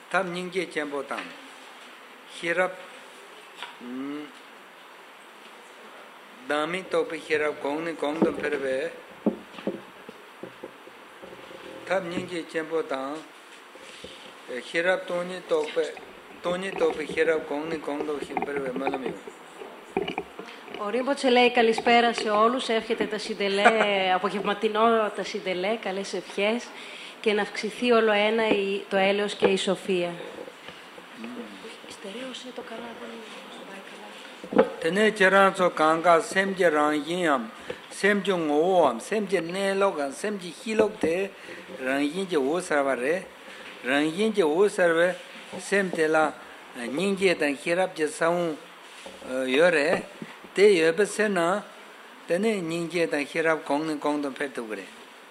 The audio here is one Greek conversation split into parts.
탑 닝게 쳔보당 히랍 다미 토피 히랍 공니 공동 페르베 탑 닝게 쳔보당 히랍 토니 토피 히랍 공니 공동 히페르베 말미요. Ο Ρίμποτσε λέει καλησπέρα σε όλους, εύχεται τα συντελέ, απογευματινό τα συντελέ, καλές ευχές και να αυξηθεί όλο ένα το έλεος και η σοφία. Στερέωσε το καλά, δεν πάει καλά. Τενέ τσεράντσο κάγκα σέμτζε ράγγιναμ, σέμτζε ngōwam, σέμτζε νέλογαν, σέμτζε χίλοκτε, ράγγιν και ούσαρβαρε, ράγγιν και ούσαρβε, σέμτζε λα νίγγε ταν χειράπτζε σαούν ιωρε, τε ιωπεσέ να, τενέ νίγγε ταν χειράπ κόγνον πέτου βρε.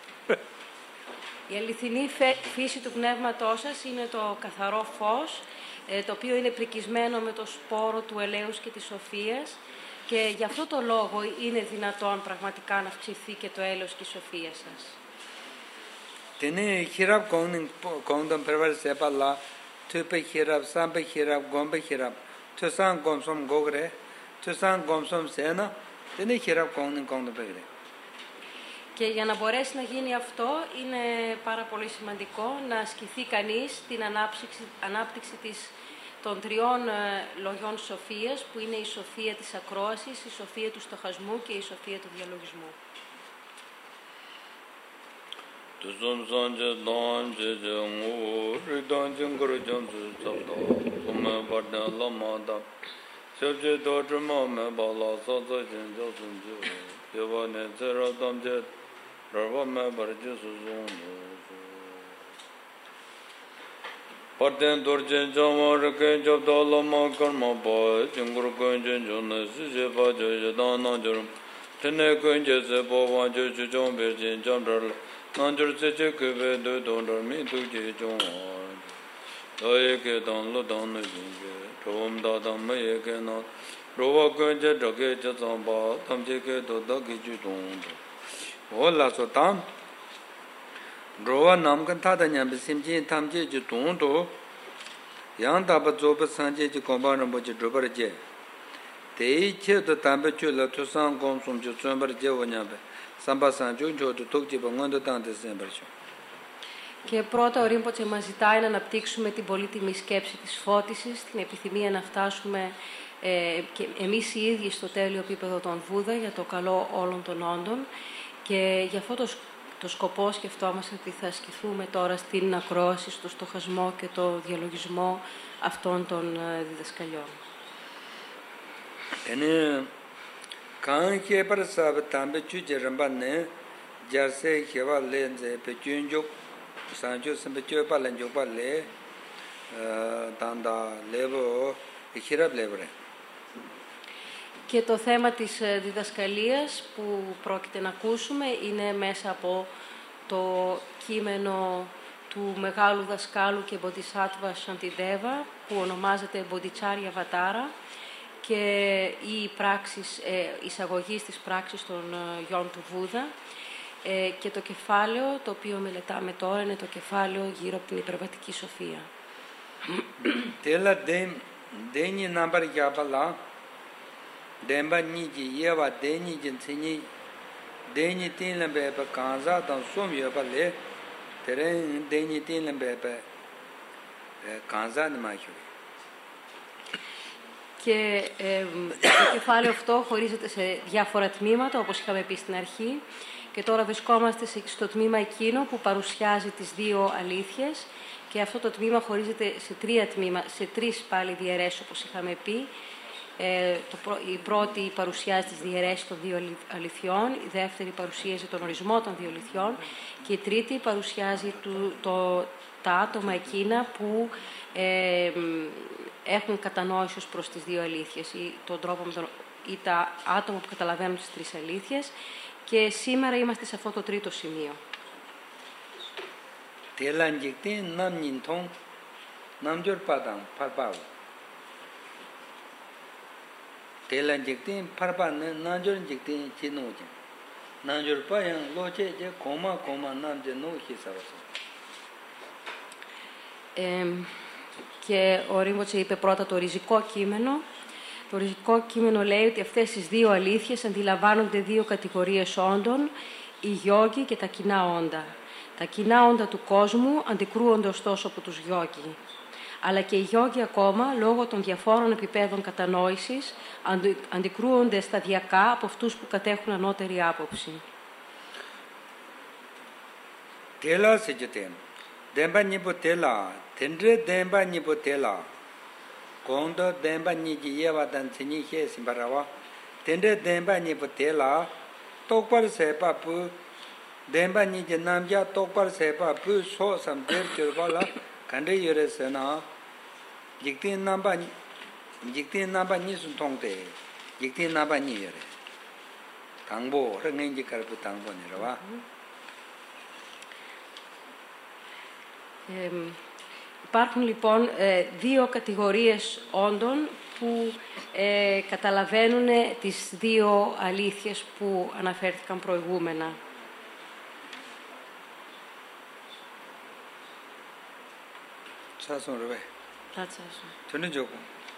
Η αληθινή φύση του πνεύματός σας είναι το καθαρό φως, το οποίο είναι πρικισμένο με το σπόρο του ελέους και της σοφίας και γι' αυτό το λόγο είναι δυνατόν πραγματικά να αυξηθεί και το έλεος και η σοφία σας. Τενέ χειράπ κόγνον περβάρσε παλά, τούπε χειράπ, σάμπε χειράπ, γόμπε χειράπ, τουσάν κόμσομ γόγρε, τουσάν κόμσομ σένα, τενέ χειράπ κόγνον περβάρσε. Και για να μπορέσει να γίνει αυτό είναι πάρα πολύ σημαντικό να ασκηθεί κανείς την ανάπτυξη των τριών λογιών σοφίας, που είναι η σοφία της ακρόασης, η σοφία του στοχασμού και η σοφία του διαλογισμού. Parten dorjen jamar ke job dolama karma ba jingur kunjen jone sije ba je dana jur tene kunje se bo wa je jom be jin jam dar nan jur se je ke be do don dar mi tu je jom doye ke don lo don ne je rom da da me ye ke na ro wa kunje do ke je zam ba tam je ke do da ke ju don ho la so tam rowa nam kan tha da nyam sim ji tham ji ju ton do yang da ba zo ba san ji ji kon ba ram bo ji do ba je te che do tam ba chu la tu sang gom sum ju chon ba je wo nya ba sam ba san ju jo do tok ji ba ngon do tang de sem ba chu. Και πρώτα ο Ρίμποτσε μας ζητάει να αναπτύξουμε την πολύτιμη σκέψη της φώτισης, την επιθυμία να φτάσουμε και εμείς οι ίδιοι στο τέλειο επίπεδο των Βούδα για το καλό όλων των όντων και για αυτό το σκοπό σκεφτόμαστε ότι θα ασκηθούμε τώρα στην ακρόαση, στο στοχασμό και το διαλογισμό αυτών των διδασκαλιών. Είναι καν και παρασάβε τάμπε τσούτζε ραμπάνε τζαρσέ χεβά λέντζε πετσούντζοκ σάντζο σεμπετσούε παλέντζοκ παλέ τάντα λέβο χειραπ λέβρε. Και το θέμα της διδασκαλίας που πρόκειται να ακούσουμε είναι μέσα από το κείμενο του μεγάλου δασκάλου και Bodhisattva Shantideva που ονομάζεται Bodhicharya Vatara και η εισαγωγή της πράξης των γιών του Βούδα και το κεφάλαιο το οποίο μελετάμε τώρα είναι το κεφάλαιο γύρω από την υπερβατική σοφία. Τέλα δένει νάμπαρ για παλά Demba niji yewa deni jin tsini deni tin lambe pa kanza dan som yo pa le teren deni tin lambe pa kanza ni ma hyo. Και το κεφάλαιο αυτό χωρίζεται σε διάφορα τμήματα, όπως είχαμε πει στην αρχή, και τώρα βρισκόμαστε στο τμήμα εκείνο που παρουσιάζει τις δύο αλήθειες και αυτό το τμήμα χωρίζεται σε τρεις πάλι διαιρέσεις, όπως είχαμε πει. Η πρώτη παρουσιάζει τις διαιρέσεις των δύο αληθιών, η δεύτερη παρουσίαζει τον ορισμό των δύο αληθιών και η τρίτη παρουσιάζει τα άτομα εκείνα που έχουν κατανόηση ως προς τις δύο αλήθειες ή τα άτομα που καταλαβαίνουν τις τρεις αλήθειες και σήμερα είμαστε σε αυτό το τρίτο σημείο. Telan jiktin parpa nanjor jiktin chinoja. Nanjor payang loche je koma namje no hisavasa. Και ο Ρίμποτσε είπε πρώτα το ριζικό κείμενο. Το ριζικό κείμενο λέει ότι αυτές τις δύο αλήθειες αντιλαμβάνονται δύο κατηγορίες όντων, οι γιόγκοι και τα κοινά όντα. Τα κοινά όντα του κόσμου αντικρούονται ωστόσο από τους γιόγκοι. Αλλά και οι γιόγκοι ακόμα, λόγω των διαφόρων επιπέδων κατανόησης, αντικρούονται σταδιακά από αυτούς που κατέχουν ανώτερη άποψη. Τέλα σε τζετέμ, δέμπα νίπο τέλα, τέντρε δέμπα νίπο τέλα. Κόντο δέμπα νίκη ιέβαταν τσινίχε συμπαραβά, τέντρε δέμπα νίπο τέλα, τόκπαρ σέπα που, δέμπα νίκη νάμπια τόκπαρ σέπα που σώσαμ δέρ κυρβάλα, 간데 열에서나 직진 남반이 순통대 직진 남반이 열에 당보 흥행지 갈부 당보니라와 Υπάρχουν λοιπόν δύο κατηγορίες όντων που καταλαβαίνουν τις δύο αλήθειες που αναφέρθηκαν προηγούμενα. 사선으로 왜? Τάτσασο. 저는 조금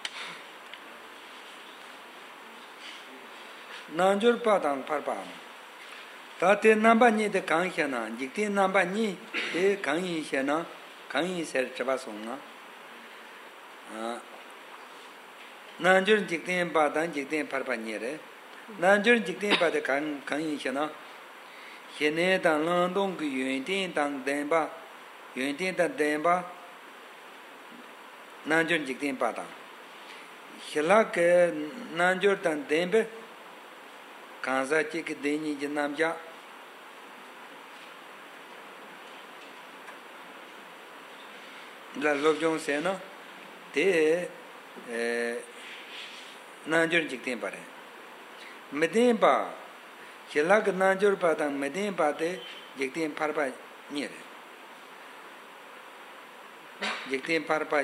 난줄 바당 팔밤 다때 남반이데 강현아 직디 남반이 에 강이셔나 강이세 잡아송나 난줄 직디 바당 직디 팔반이래 난줄 직디 바데 강이셔나 현에 당런동 그 유인된 당 덴바 유인된 당 덴바 난전 직된 바다 힐라케 난저단 덴베 간사치게 데니 남자 라로종세나 데 난전 직된 바래 메덴바 힐라케 난저 바다 메덴바데 직된 파르바 니레 직된 파르바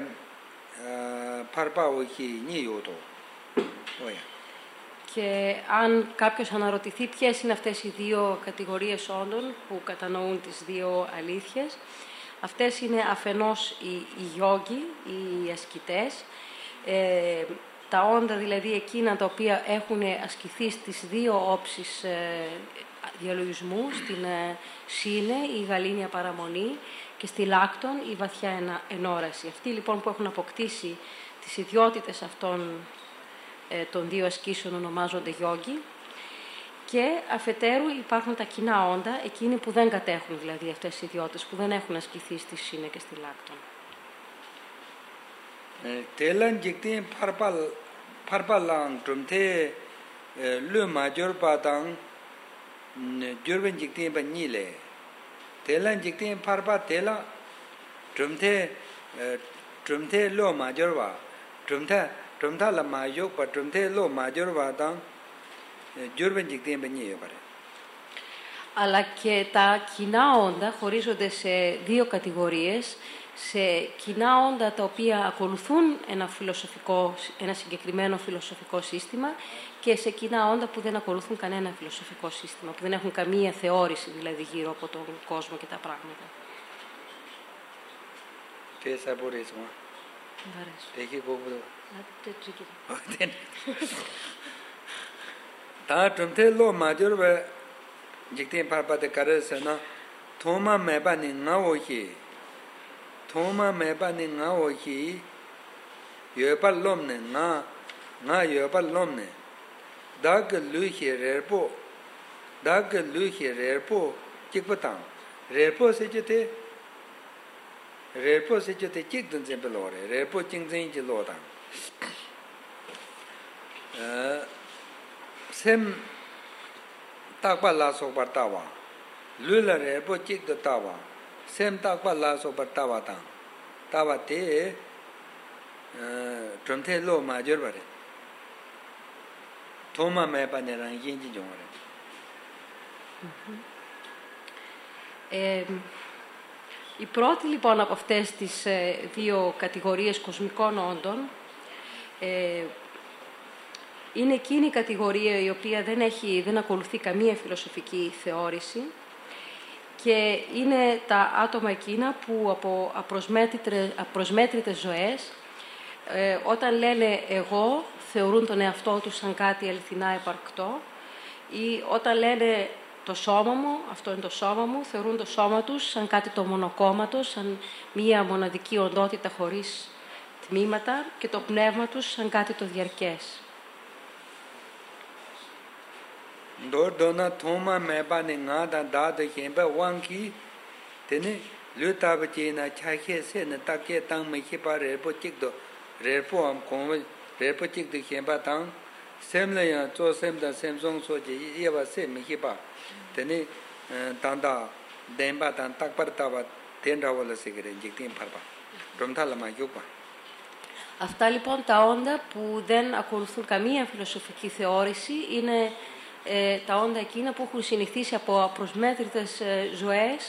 Και αν κάποιος αναρωτηθεί ποιες είναι αυτές οι δύο κατηγορίες όντων που κατανοούν τις δύο αλήθειες, αυτές είναι αφενός οι γιόγκοι, οι ασκητές, τα όντα δηλαδή εκείνα τα οποία έχουν ασκηθεί στις δύο όψεις διαλογισμού, στην σύνε, η γαλήνια παραμονή, και στη λάκτον η βαθιά ενόραση. Αυτοί λοιπόν που έχουν αποκτήσει τις ιδιότητες αυτών των δύο ασκήσεων ονομάζονται γιόγκοι, και αφετέρου υπάρχουν τα κοινά όντα, εκείνοι που δεν κατέχουν δηλαδή αυτές τις ιδιότητες, που δεν έχουν ασκηθεί στη σύνε και στη λάκτον. Τέλαν jiktin parpalang trumte lu major patang jurben jiktin ba nile Telan jiktin parpa tela trumte lo major wa trumta la major pa trumte lo major wa tang jurben jiktin ba nile pare. Αλλά και τα κοινά όντα χωρίζονται σε δύο κατηγορίες, σε κοινά όντα τα οποία ακολουθούν ένα συγκεκριμένο φιλοσοφικό σύστημα και σε κοινά όντα που δεν ακολουθούν κανένα φιλοσοφικό σύστημα, που δεν έχουν καμία θεώρηση δηλαδή γύρω από τον κόσμο και τα πράγματα. Τι θα μπορείς μου. Έχει κόβω. Τα τρομτέλο μάτιορ jiktin parpate karasana thoma mebani ngaohi thoma mebani ngaohi yopal lomne nga yopal lomne dag luhi rerpo chikpatang rerpo sejete chikdun zempelore rerpo chingzen jilodang sem takpa la so bartawa lula re bo chik da tawa sem takpa la so bartawa ta tawa te tromthe lo ma jor bare thoma me pa ne ran yin ji jong re. Η πρώτη λοιπόν από αυτές τις δύο κατηγορίες κοσμικών όντων είναι εκείνη η κατηγορία η οποία δεν ακολουθεί καμία φιλοσοφική θεώρηση και είναι τα άτομα εκείνα που από απροσμέτρητες ζωές, όταν λένε εγώ, θεωρούν τον εαυτό τους σαν κάτι αληθινά υπαρκτό, ή όταν λένε το σώμα μου, αυτό είναι το σώμα μου, θεωρούν το σώμα τους σαν κάτι το μονοκόμματο, σαν μία μοναδική οντότητα χωρίς τμήματα, και το πνεύμα τους σαν κάτι το διαρκές. Dona Thoma Mebani Nada Dada Hemba Wanki, Tene, Lutabajina, Chake, Sen, Take, Tang, Mekipa, Repo Chikdo, Repo, Repo Chik the Hemba Tang, Semlaya, Josem, the Samsung Soji, Eva Sem, Mekipa, Tene, Tanda, Demba, and Takpartava, Tenda Walla Cigarette, Jikin Papa, from Talama Yupa. Αυτά λοιπόν τα όντα που δεν ακολουθούν καμία φιλοσοφική θεώρηση είναι τα όντα εκείνα που έχουν συνηθίσει από απροσμέτρητες ζωές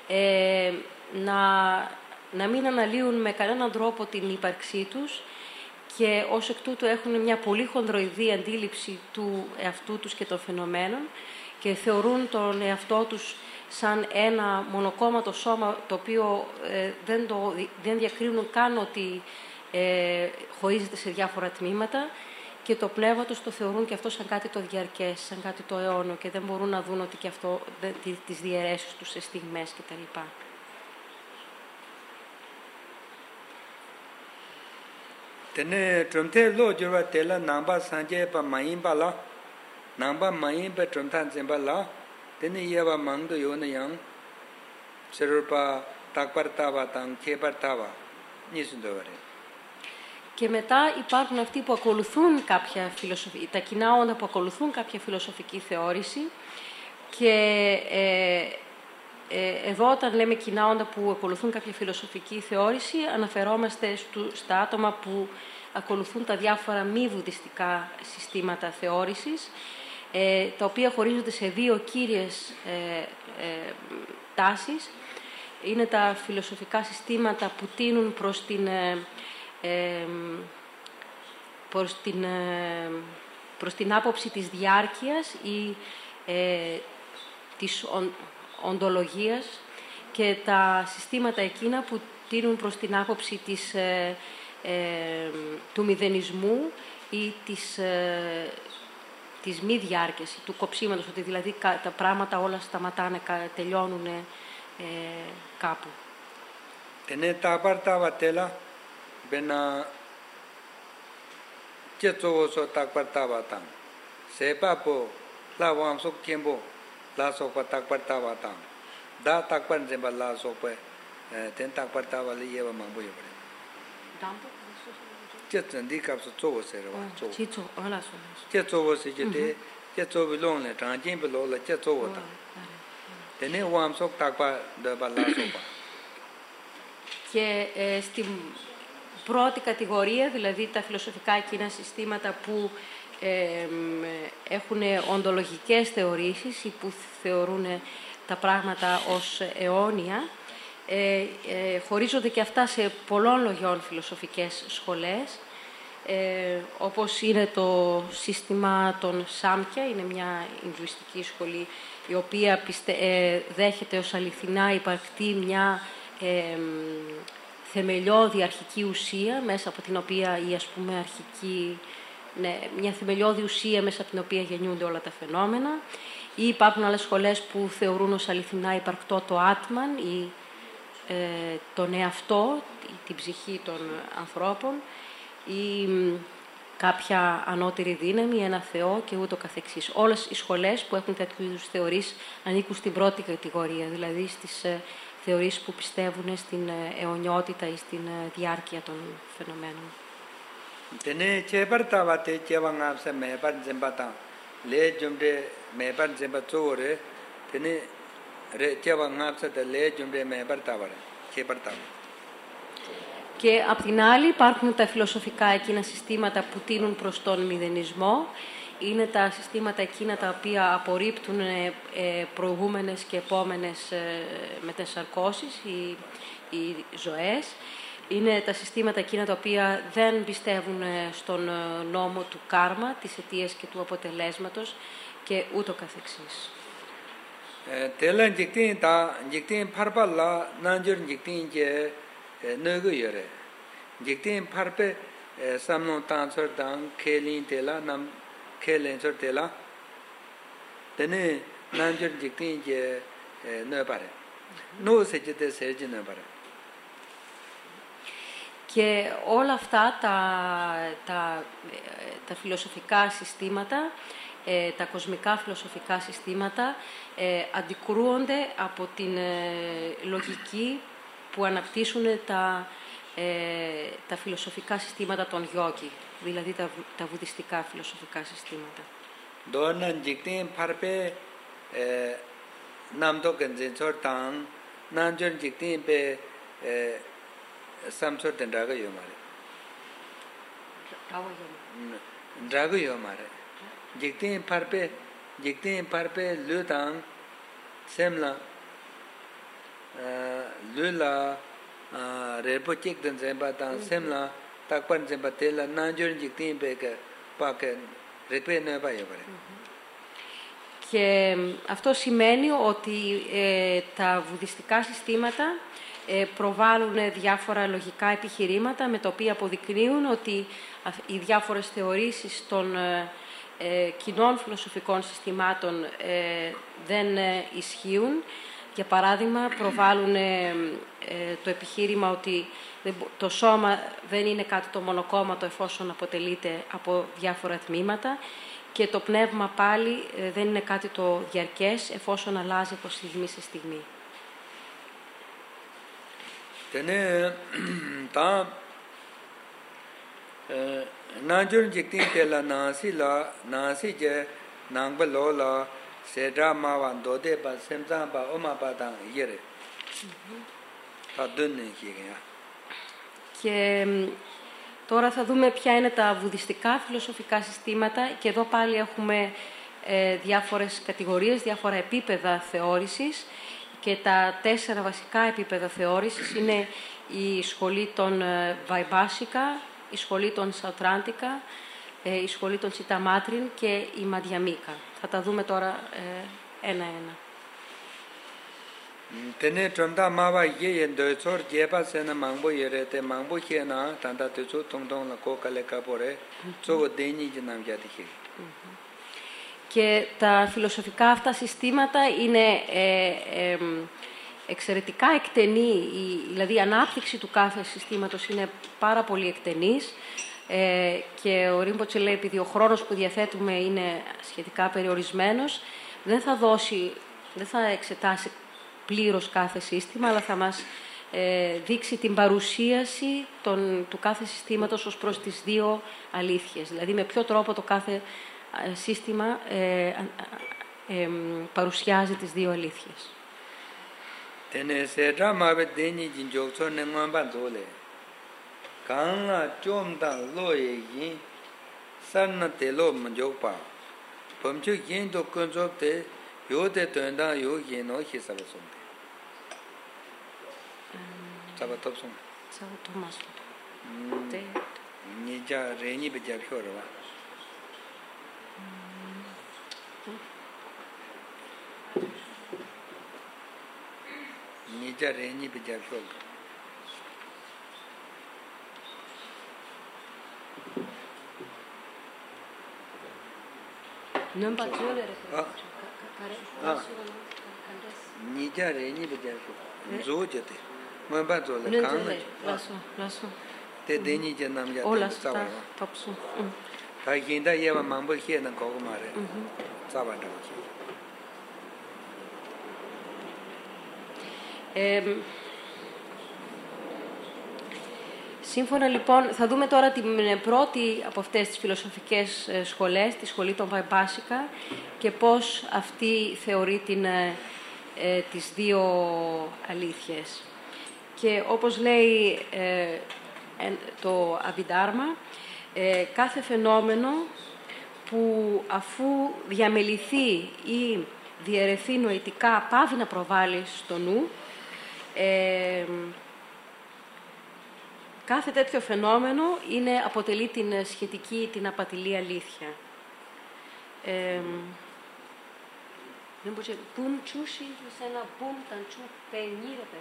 να μην αναλύουν με κανέναν τρόπο την ύπαρξή τους και ως εκ τούτου έχουν μια πολύ χονδροειδή αντίληψη του εαυτού τους και των φαινομένων και θεωρούν τον εαυτό τους σαν ένα μονοκόμματο σώμα το οποίο δεν διακρίνουν καν ότι χωρίζεται σε διάφορα τμήματα και το πνεύμα τους το θεωρούν και αυτό σαν κάτι το διαρκές, σαν κάτι το αιώνιο και δεν μπορούν να δουν ότι και αυτό τις διαιρέσεις τους σε στιγμές κτλ. Tene trumte lo jurwa tela namba sanje pa mayin bala namba mayin pa trumtan zemba la tene yeva mangdo yona yang serpa takpartava tang chepartava nisundovare. Και μετά υπάρχουν αυτοί που ακολουθούν κάποια φιλοσοφική, τα κοινά όντα που ακολουθούν κάποια φιλοσοφική θεώρηση και εδώ όταν λέμε κοινά όντα που ακολουθούν κάποια φιλοσοφική θεώρηση αναφερόμαστε στα άτομα που ακολουθούν τα διάφορα μη βουδιστικά συστήματα θεώρησης τα οποία χωρίζονται σε δύο κύριες τάσεις. Είναι τα φιλοσοφικά συστήματα που τείνουν προς την άποψη της διάρκειας ή της οντολογίας και τα συστήματα εκείνα που τείνουν προς την άποψη του μηδενισμού ή της μη διάρκειας, του κοψίματος, ότι δηλαδή τα πράγματα όλα σταματάνε, τελειώνουν κάπου. Tene takpartava tela bena chetso so takpartava tang sepa po la wam so kembo la so pa takpartava tang da takpan zemba la so pe ten takpartava li yeva mambo yore Dampo? chetsen di kap so so se ra so Chitso, ala so. chetso se jete chetso bilong le tang jin bilo le chetso ta tene wam so takpa da ba la so pa. Και στην πρώτη κατηγορία, δηλαδή τα φιλοσοφικά εκείνα συστήματα που έχουν οντολογικές θεωρήσεις ή που θεωρούν τα πράγματα ως αιώνια, χωρίζονται και αυτά σε πολλών λογιών φιλοσοφικές σχολές, όπως είναι το σύστημα των Σάμκια, είναι μια Ινδουιστική σχολή η οποία δέχεται ως αληθινά υπαρκτή μια θεμελιώδη αρχική ουσία μέσα από την οποία η μια θεμελιώδη ουσία μέσα από την οποία γεννιούνται όλα τα φαινόμενα, ή υπάρχουν άλλες σχολές που θεωρούν ως αληθινά υπαρκτό το άτμαν ή τον εαυτό, την ψυχή των ανθρώπων ή κάποια ανώτερη δύναμη, ένα Θεό και ούτω καθεξής. Όλες οι σχολές που έχουν τέτοιου είδους θεωρίες ανήκουν στην πρώτη κατηγορία, δηλαδή στις θεωρίες που πιστεύουν στην αιωνιότητα ή στην διάρκεια των φαινομένων. Tene chepartava te chevangapsa mepan zembata le jumde mepan zembatsore tene re chevangapsa te le jumde mepartava chepartava. Και απ' την άλλη υπάρχουν τα φιλοσοφικά εκείνα συστήματα που τείνουν προς τον μηδενισμό. Είναι τα συστήματα εκείνα τα οποία απορρίπτουν προηγούμενες και επόμενες μετασαρκώσεις ή ζωές. Είναι τα συστήματα εκείνα τα οποία δεν πιστεύουν στον νόμο του κάρμα, της αιτίας και του αποτελέσματος και ούτω καθεξής. Telan jiktin ta jiktin parpalla nanjur jiktin je nugu yore. Jiktin parpe samno tansor dang kelin tela nam kelen sor tela. Tene nanjur jiktin je nu pare. No sejite seji nu pare. Και όλα αυτά τα φιλοσοφικά συστήματα, τα κοσμικά φιλοσοφικά συστήματα, αντικρούονται από την λογική που αναπτύσσουν τα φιλοσοφικά συστήματα των γιόγκι, δηλαδή τα βουδιστικά φιλοσοφικά συστήματα. Δόναν jiktin parpe namdo ganjin sor tang nanjur jiktin pe samsor den raga yomare. Raga yomare. Jiktin parpe lu tang semla lu la repo chik den zemba tang semla takpan zemba tela nanjur jiktin pe ka pa ka rekpe na ba yomare. Και αυτό σημαίνει ότι τα βουδιστικά συστήματα προβάλλουν διάφορα λογικά επιχειρήματα με τα οποία αποδεικνύουν ότι οι διάφορες θεωρήσεις των κοινών φιλοσοφικών συστημάτων δεν ισχύουν. Για παράδειγμα, προβάλλουν το επιχείρημα ότι το σώμα δεν είναι κάτι το μονοκόμματο εφόσον αποτελείται από διάφορα τμήματα και το πνεύμα πάλι δεν είναι κάτι το διαρκές εφόσον αλλάζει από στιγμή σε στιγμή. Tene ta nanjur jiktin tela nasi je nangba lo la sedra ma wan dode ba semza ba oma ba dang yere. Ta dunne hiya. Και τώρα θα δούμε ποια είναι τα βουδιστικά φιλοσοφικά συστήματα και εδώ πάλι έχουμε διάφορες κατηγορίες, διάφορα επίπεδα θεώρησης. Και τα 4 βασικά επίπεδα θεώρησης είναι η σχολή των Βαϊμπάσικα, η σχολή των Σαουτράντικα, η σχολή των Τσιταμάτριν και η Μαντιαμίκα. Θα τα δούμε τώρα ένα-ένα. Tene tromda mawa ye yen do chor jeba sena mangbo yere te mangbo hena tanda te chu tong tong la ko kale ka pore so deni jinam ja dikhe. Και τα φιλοσοφικά αυτά συστήματα είναι εξαιρετικά εκτενή, δηλαδή η ανάπτυξη του κάθε συστήματος είναι πάρα πολύ εκτενής και ο Ρίμποτσε λέει επειδή ο χρόνος που διαθέτουμε είναι σχετικά περιορισμένος, δεν θα εξετάσει πλήρως κάθε σύστημα, αλλά θα μας δείξει την παρουσίαση του κάθε συστήματος ως προς τις δύο αλήθειες, δηλαδή με ποιο τρόπο το κάθε σύστημα παρουσιάζει τις δύο αλήθειες. Tene sedra mabe deni jin jokso ne ngwan zole. Kanga chomda lo ye yin sanna te lo mjokpa. Pomchu yin do kunjok te yo de tenda yo yin no hi sab sum. Sab top sum. Sab Thomas. Te ni ja re ni be ja phyo ro ba. Nija reni bija phol. Number 2 Nija reni bija phol. Zo jete. Mo ba zo la kang na. Lasso. Te deni je nam ja. Όλα αυτά τόψου. Ta yin da ye wa mangbo hie na ko ma re. Sa ba da. Σύμφωνα λοιπόν, θα δούμε τώρα την πρώτη από αυτές τις φιλοσοφικές σχολές, τη σχολή των Βαϊμπάσικα και πώς αυτή θεωρεί τις δύο αλήθειες. Και όπως λέει το Αβιντάρμα, κάθε φαινόμενο που αφού διαμεληθεί ή διαιρεθεί νοητικά πάβει να προβάλλει στο νου, κάθε τέτοιο φαινόμενο αποτελεί την σχετική, την απατηλή αλήθεια. Rinpoche, boom chushi, sena boom tanchu penirebe.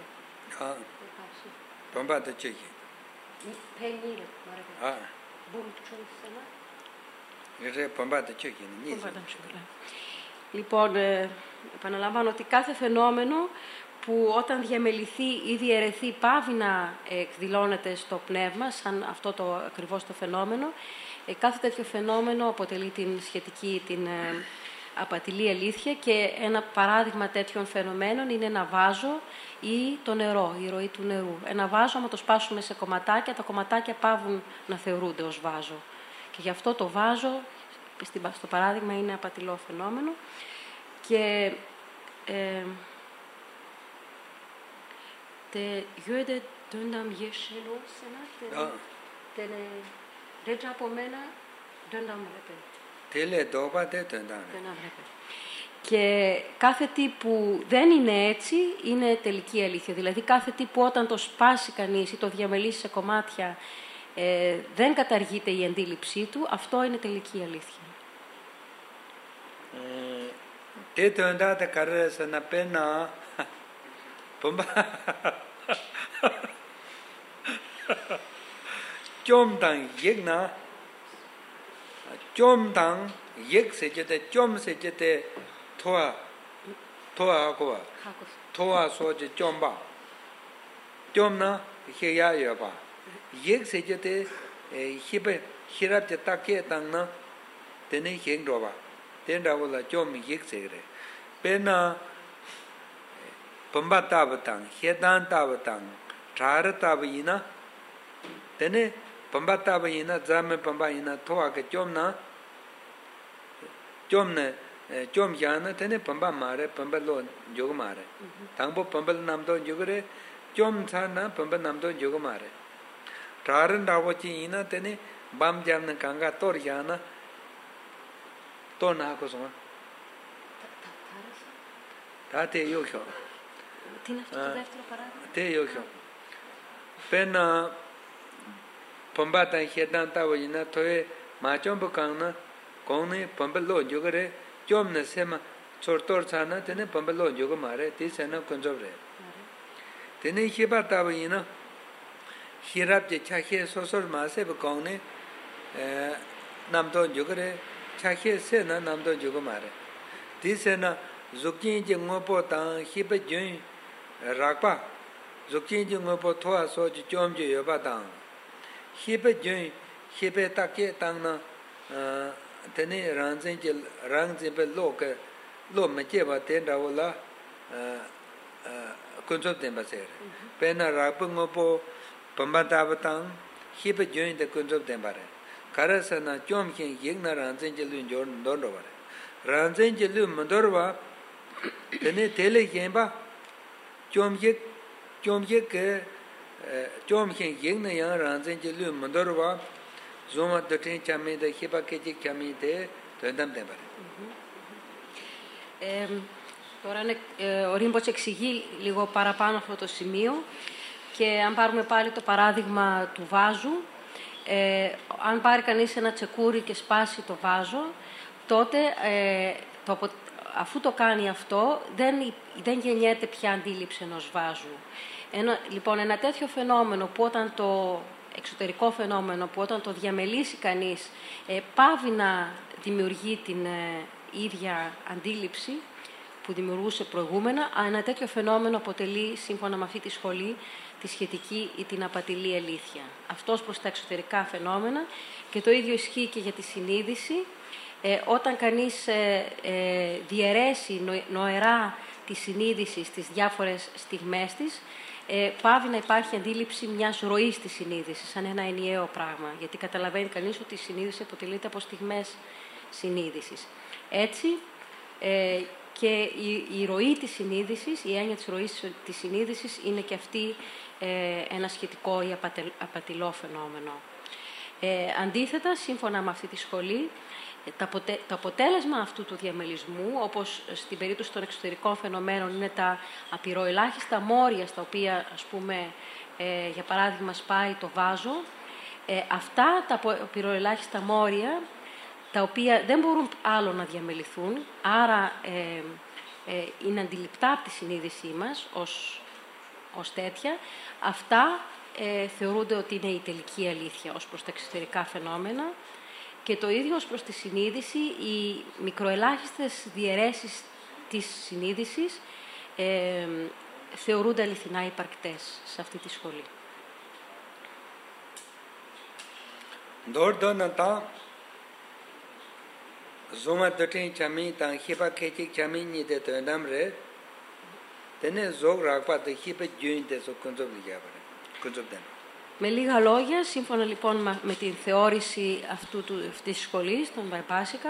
Pamba de Cheki. Penire, marebe. Boom chun sena. Είναι Pamba de Cheki. Λοιπόν, επαναλαμβάνω ότι κάθε φαινόμενο που όταν διαμεληθεί ή διαιρεθεί πάβει να εκδηλώνεται στο πνεύμα, σαν αυτό το ακριβώς το φαινόμενο, κάθε τέτοιο φαινόμενο αποτελεί την σχετική, την απατηλή αλήθεια και ένα παράδειγμα τέτοιων φαινομένων είναι ένα βάζο ή το νερό, η ροή του νερού. Ένα βάζο, άμα το σπάσουμε σε κομματάκια, τα κομματάκια πάβουν να θεωρούνται ως βάζο. Και γι' αυτό το βάζο, στο παράδειγμα, είναι απατηλό φαινόμενο. Και τε γιώδε τόνταμ γεσέλο σένα, τε ρέτσα από μένα τόνταμ ρέπε. Τέλε τόπα τε τόνταμ ρέπε. Και κάθε τι που δεν είναι έτσι είναι τελική αλήθεια. Δηλαδή κάθε τι που όταν το σπάσει κανείς ή το διαμελήσει σε κομμάτια δεν καταργείται η αντίληψή του, αυτό είναι τελική αλήθεια. Τε τόντα τε καρέσα να πένα Chom tang yek na, chom tang yek se jete, chom se jete toa hakuwa, toa so je chom ba. Chom na he ya yo ba. Yek se jete hirab je takke tang na, tene heng do ba. Tenda wala chom yek se gre. Pena Pamba tab tang, hedan tab tang, chara tab ina, tene Pamba tab ina, zame pamba ina, toa ke chom na, chom yana, tene pamba mare, pamba lo yoga mare. Tangbo pamba namdo yogare, chom sa na, pamba namdo yoga mare. Chara dawo chi ina, tene bam jam na kanga tor yana, to na ko soma. Tate yokyo. Τι είναι αυτό το δεύτερο παράδειγμα? Τι όχι. Πένα πομπάτα χέταν τα βογινα τοε μachom μποκάνα κόνε πομπελό γιογρε τζόμνε σέμα τσορτορ τσάνα τενε πομπελό γιογο μάρε τι σένα κονζοβρε. Τενε χέπα τα βογινα χειράπ και τσάχε σωσορ μάσε μποκόνε ναμτο γιογρε τσάχε σένα ναμτο γιογο μάρε. Τι σένα ζουκίν και ngōpo τα χίπε γιον Rakpa, Zukin Jungo Toa so Jom Yobatan. Hipe Jun, Hipe Take Tangna, Tene Ranzin Loke, Lo Majeva Tendavola, Kunso Dembasere. Pena Rapungopo, Pambatavatang, Hipe Jun the Kunso Dembare. Karasana Jom King Yigna Ranzin Jelun Jordan Dondovare. Ranzin Jelun Mandorva, Tene Tele Yemba. Chom yek chom yek na yang ranzen je lu mandorwa zoma datin chame de hipa keji chame de tendam de bare. Τώρα ο Ρίμποτς εξηγεί λίγο παραπάνω αυτό το σημείο και αν πάρουμε πάλι το παράδειγμα του βάζου, αν πάρει κανείς ένα τσεκούρι και σπάσει το βάζο, τότε αφού το κάνει αυτό, δεν γεννιέται πια αντίληψη ενός βάζου. Λοιπόν, ένα τέτοιο φαινόμενο, που όταν το εξωτερικό φαινόμενο, που όταν το διαμελήσει κανείς, πάβει να δημιουργεί την ίδια αντίληψη που δημιουργούσε προηγούμενα, ένα τέτοιο φαινόμενο αποτελεί, σύμφωνα με αυτή τη σχολή, τη σχετική ή την απατηλή αλήθεια. Αυτός προς τα εξωτερικά φαινόμενα, και το ίδιο ισχύει και για τη συνείδηση. Όταν κανείς διαιρέσει νοερά τη συνείδηση στις διάφορες στιγμές της, πάβει να υπάρχει αντίληψη μιας ροής της συνείδησης, σαν ένα ενιαίο πράγμα, γιατί καταλαβαίνει κανείς ότι η συνείδηση αποτελείται από στιγμές συνείδησης. Έτσι, και η ροή της συνείδησης, η έννοια της ροής της συνείδησης είναι και αυτή ένα σχετικό ή απατηλό φαινόμενο. Αντίθετα, σύμφωνα με αυτή τη σχολή, το αποτέλεσμα αυτού του διαμελισμού, όπως στην περίπτωση των εξωτερικών φαινομένων, είναι τα απειροελάχιστα μόρια στα οποία, ας πούμε, για παράδειγμα, σπάει το βάζο. Αυτά τα απειροελάχιστα μόρια, τα οποία δεν μπορούν άλλο να διαμεληθούν, άρα είναι αντιληπτά από τη συνείδησή μας ως τέτοια, αυτά θεωρούνται ότι είναι η τελική αλήθεια ως προς τα εξωτερικά φαινόμενα και το ίδιο ως προς τη συνείδηση, οι μικροελάχιστες διαιρέσεις της συνείδησης θεωρούνται αληθινά υπαρκτές σε αυτή τη σχολή. Zoma datin chami tang hipa kechik chami ni de tendam re tene zog rakpa de hipa gyun de so kunzob liyabre kunzob den. Με λίγα λόγια, σύμφωνα λοιπόν με την θεώρηση αυτής της σχολής, των Βαϊπάσικα,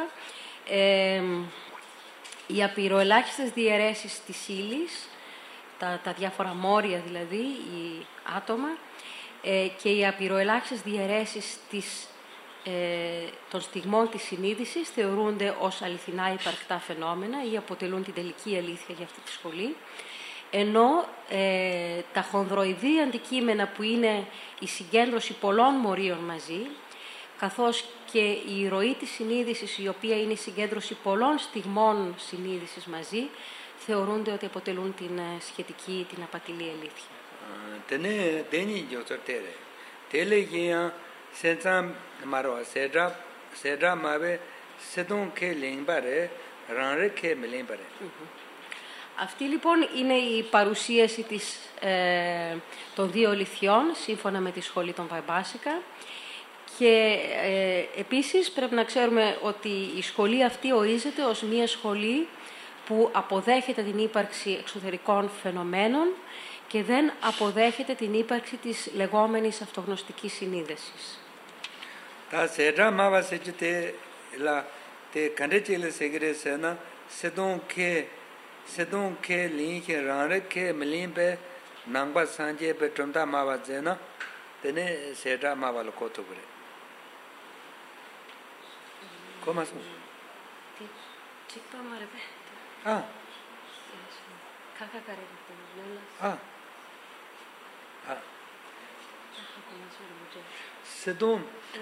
οι απειροελάχιστες διαιρέσεις της ύλης, τα διάφορα μόρια δηλαδή, οι άτομα, και οι απειροελάχιστες διαιρέσεις των στιγμών της συνείδησης θεωρούνται ως αληθινά υπαρκτά φαινόμενα ή αποτελούν την τελική αλήθεια για αυτή τη σχολή, ενώ τα χονδροειδή αντικείμενα που είναι η συγκέντρωση πολλών μορίων μαζί, καθώς και η ροή της συνείδησης, η οποία είναι η συγκέντρωση πολλών στιγμών συνείδησης μαζί, θεωρούνται ότι αποτελούν την σχετική, την απατηλή αλήθεια. Τενέ δένει γιοτσορτέρε. Τέλε γεία σέντσαμ μαρό σέντρα μαβε σέντον και λίμπαρε, ρανρε και μελίμπαρε. Αυτή λοιπόν είναι η παρουσίαση των δύο αληθιών, σύμφωνα με τη σχολή των Βαϊπάσικα. Και επίσης πρέπει να ξέρουμε ότι η σχολή αυτή ορίζεται ως μία σχολή που αποδέχεται την ύπαρξη εξωτερικών φαινομένων και δεν αποδέχεται την ύπαρξη της λεγόμενης αυτογνωστικής συνείδησης. Τα σέντρα μάβα σέτσιτε τε καντέτσιλε σεγρέσενα sedon ke lin ke rang ke melin pe nangba sanje pe tromta ma ba zena tene seda ma ba lo ko to bre koma so Chikpa mare pe ah kaka kare ah sedon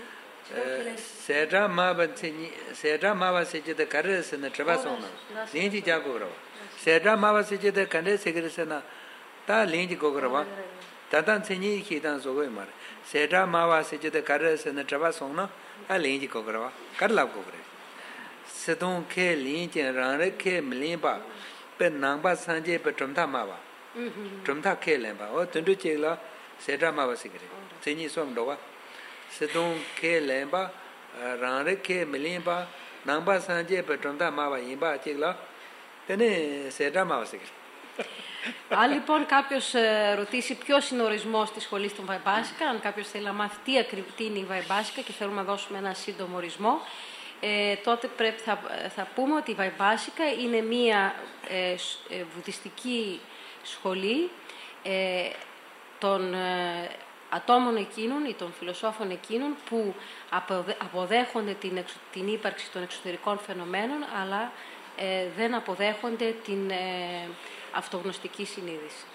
seda ma ba se de kare se na traba sona linji ja ko ro seda ma ba se de kane se gre se na ta linji ko ro ba ta tan se ni ki tan so go ma seda ma ba se de kare se na traba sona a linji ko ro ba kar la ko bre sedon ke linji ran re ke mlin ba pe nang ba san je pe trom tha ma ba trom tha ke len ba o tun tu che la seda ma ba se gre se ni so ndo ba sedon ke lemba rare ke melimba namba sanje petronda mava imba chigla tene seda mava sikri. Αν λοιπόν κάποιος ρωτήσει ποιος είναι ο ορισμός της σχολής των Βαϊπάσικα, αν κάποιος θέλει να μάθει τι είναι η Βαϊπάσικα και θέλουμε να δώσουμε ένα σύντομο ορισμό, τότε θα πούμε ότι η Βαϊπάσικα είναι μία βουδιστική σχολή των ατόμων εκείνων ή των φιλοσόφων εκείνων που αποδέχονται την ύπαρξη των εξωτερικών φαινομένων, αλλά δεν αποδέχονται την αυτογνωστική συνείδηση.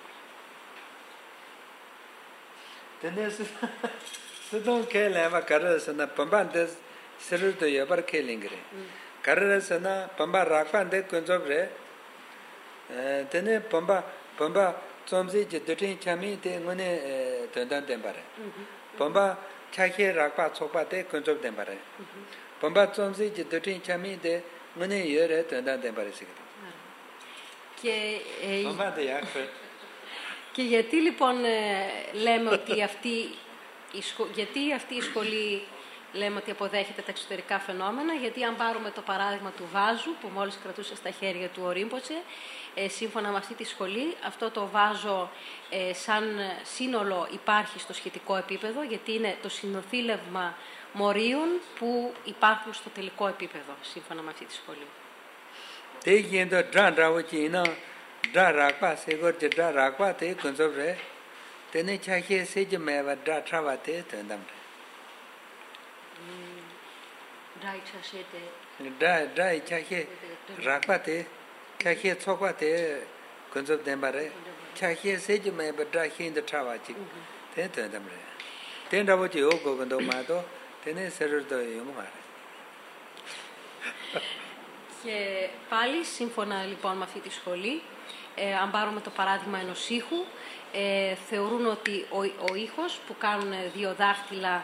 Sedon ke leva karasana pambande seruto yabar kelingre. Karasana pamba rakpande kunzobre. Tene pamba somzi je dutin chami te ngone tendan dembare. Pamba chakhe rakpa chokpa te kunzob dembare. Pamba somzi je dutin chami te ngone yere tendan dembare sigre. Pamba de yakre. Και γιατί λοιπόν λέμε ότι γιατί αυτή η σχολή λέμε ότι αποδέχεται τα εξωτερικά φαινόμενα? Γιατί αν πάρουμε το παράδειγμα του βάζου που μόλις κρατούσε στα χέρια του ο Ρίμποτσε, σύμφωνα με αυτή τη σχολή, αυτό το βάζο σαν σύνολο υπάρχει στο σχετικό επίπεδο, γιατί είναι το συνοθήλευμα μορίων που υπάρχουν στο τελικό επίπεδο, σύμφωνα με αυτή τη σχολή. Dra rakpa segor je dra rakpa te kunsob re tene chakhe sej meva dra trava te tendam re dra chakhe rakpa te chakhe chokpa te kunsob dembare chakhe sej meva dra hin de trava chi te tendam re ten rabo chi o go gondo ma to tene serur do yum ma re. Και πάλι, σύμφωνα λοιπόν με αυτή τη σχολή, αν πάρουμε το παράδειγμα ενός ήχου, θεωρούν ότι ο ήχος που κάνουν δύο δάχτυλα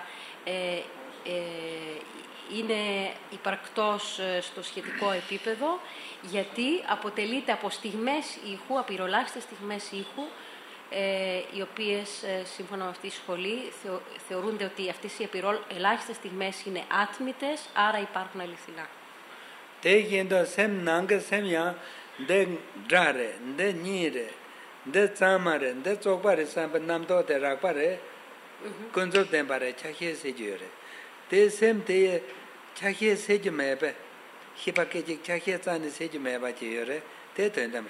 είναι υπαρκτός στο σχετικό επίπεδο, γιατί αποτελείται από στιγμές ήχου, απειροελάχιστες στιγμές ήχου, οι οποίες, σύμφωνα με αυτή τη σχολή, θεωρούνται ότι αυτές οι απειροελάχιστες στιγμές είναι άτμητες, άρα υπάρχουν αληθινά. Τέγιντο σεμ νάγκα σεμιά, δε ντράρε, δε νίρε, δε τσάμαρε, δε τσοκπάρε, σάμπε ναμτότε ρακπάρε, κοντζότεν πάρε, τσαχίε σεγιόρε. Τε σεμ τε τσαχίε σεγιόμέπε, χιπακέτσι τσαχίε τσάνε σεγιόμέπα τσιόρε, τε το εντάμρε.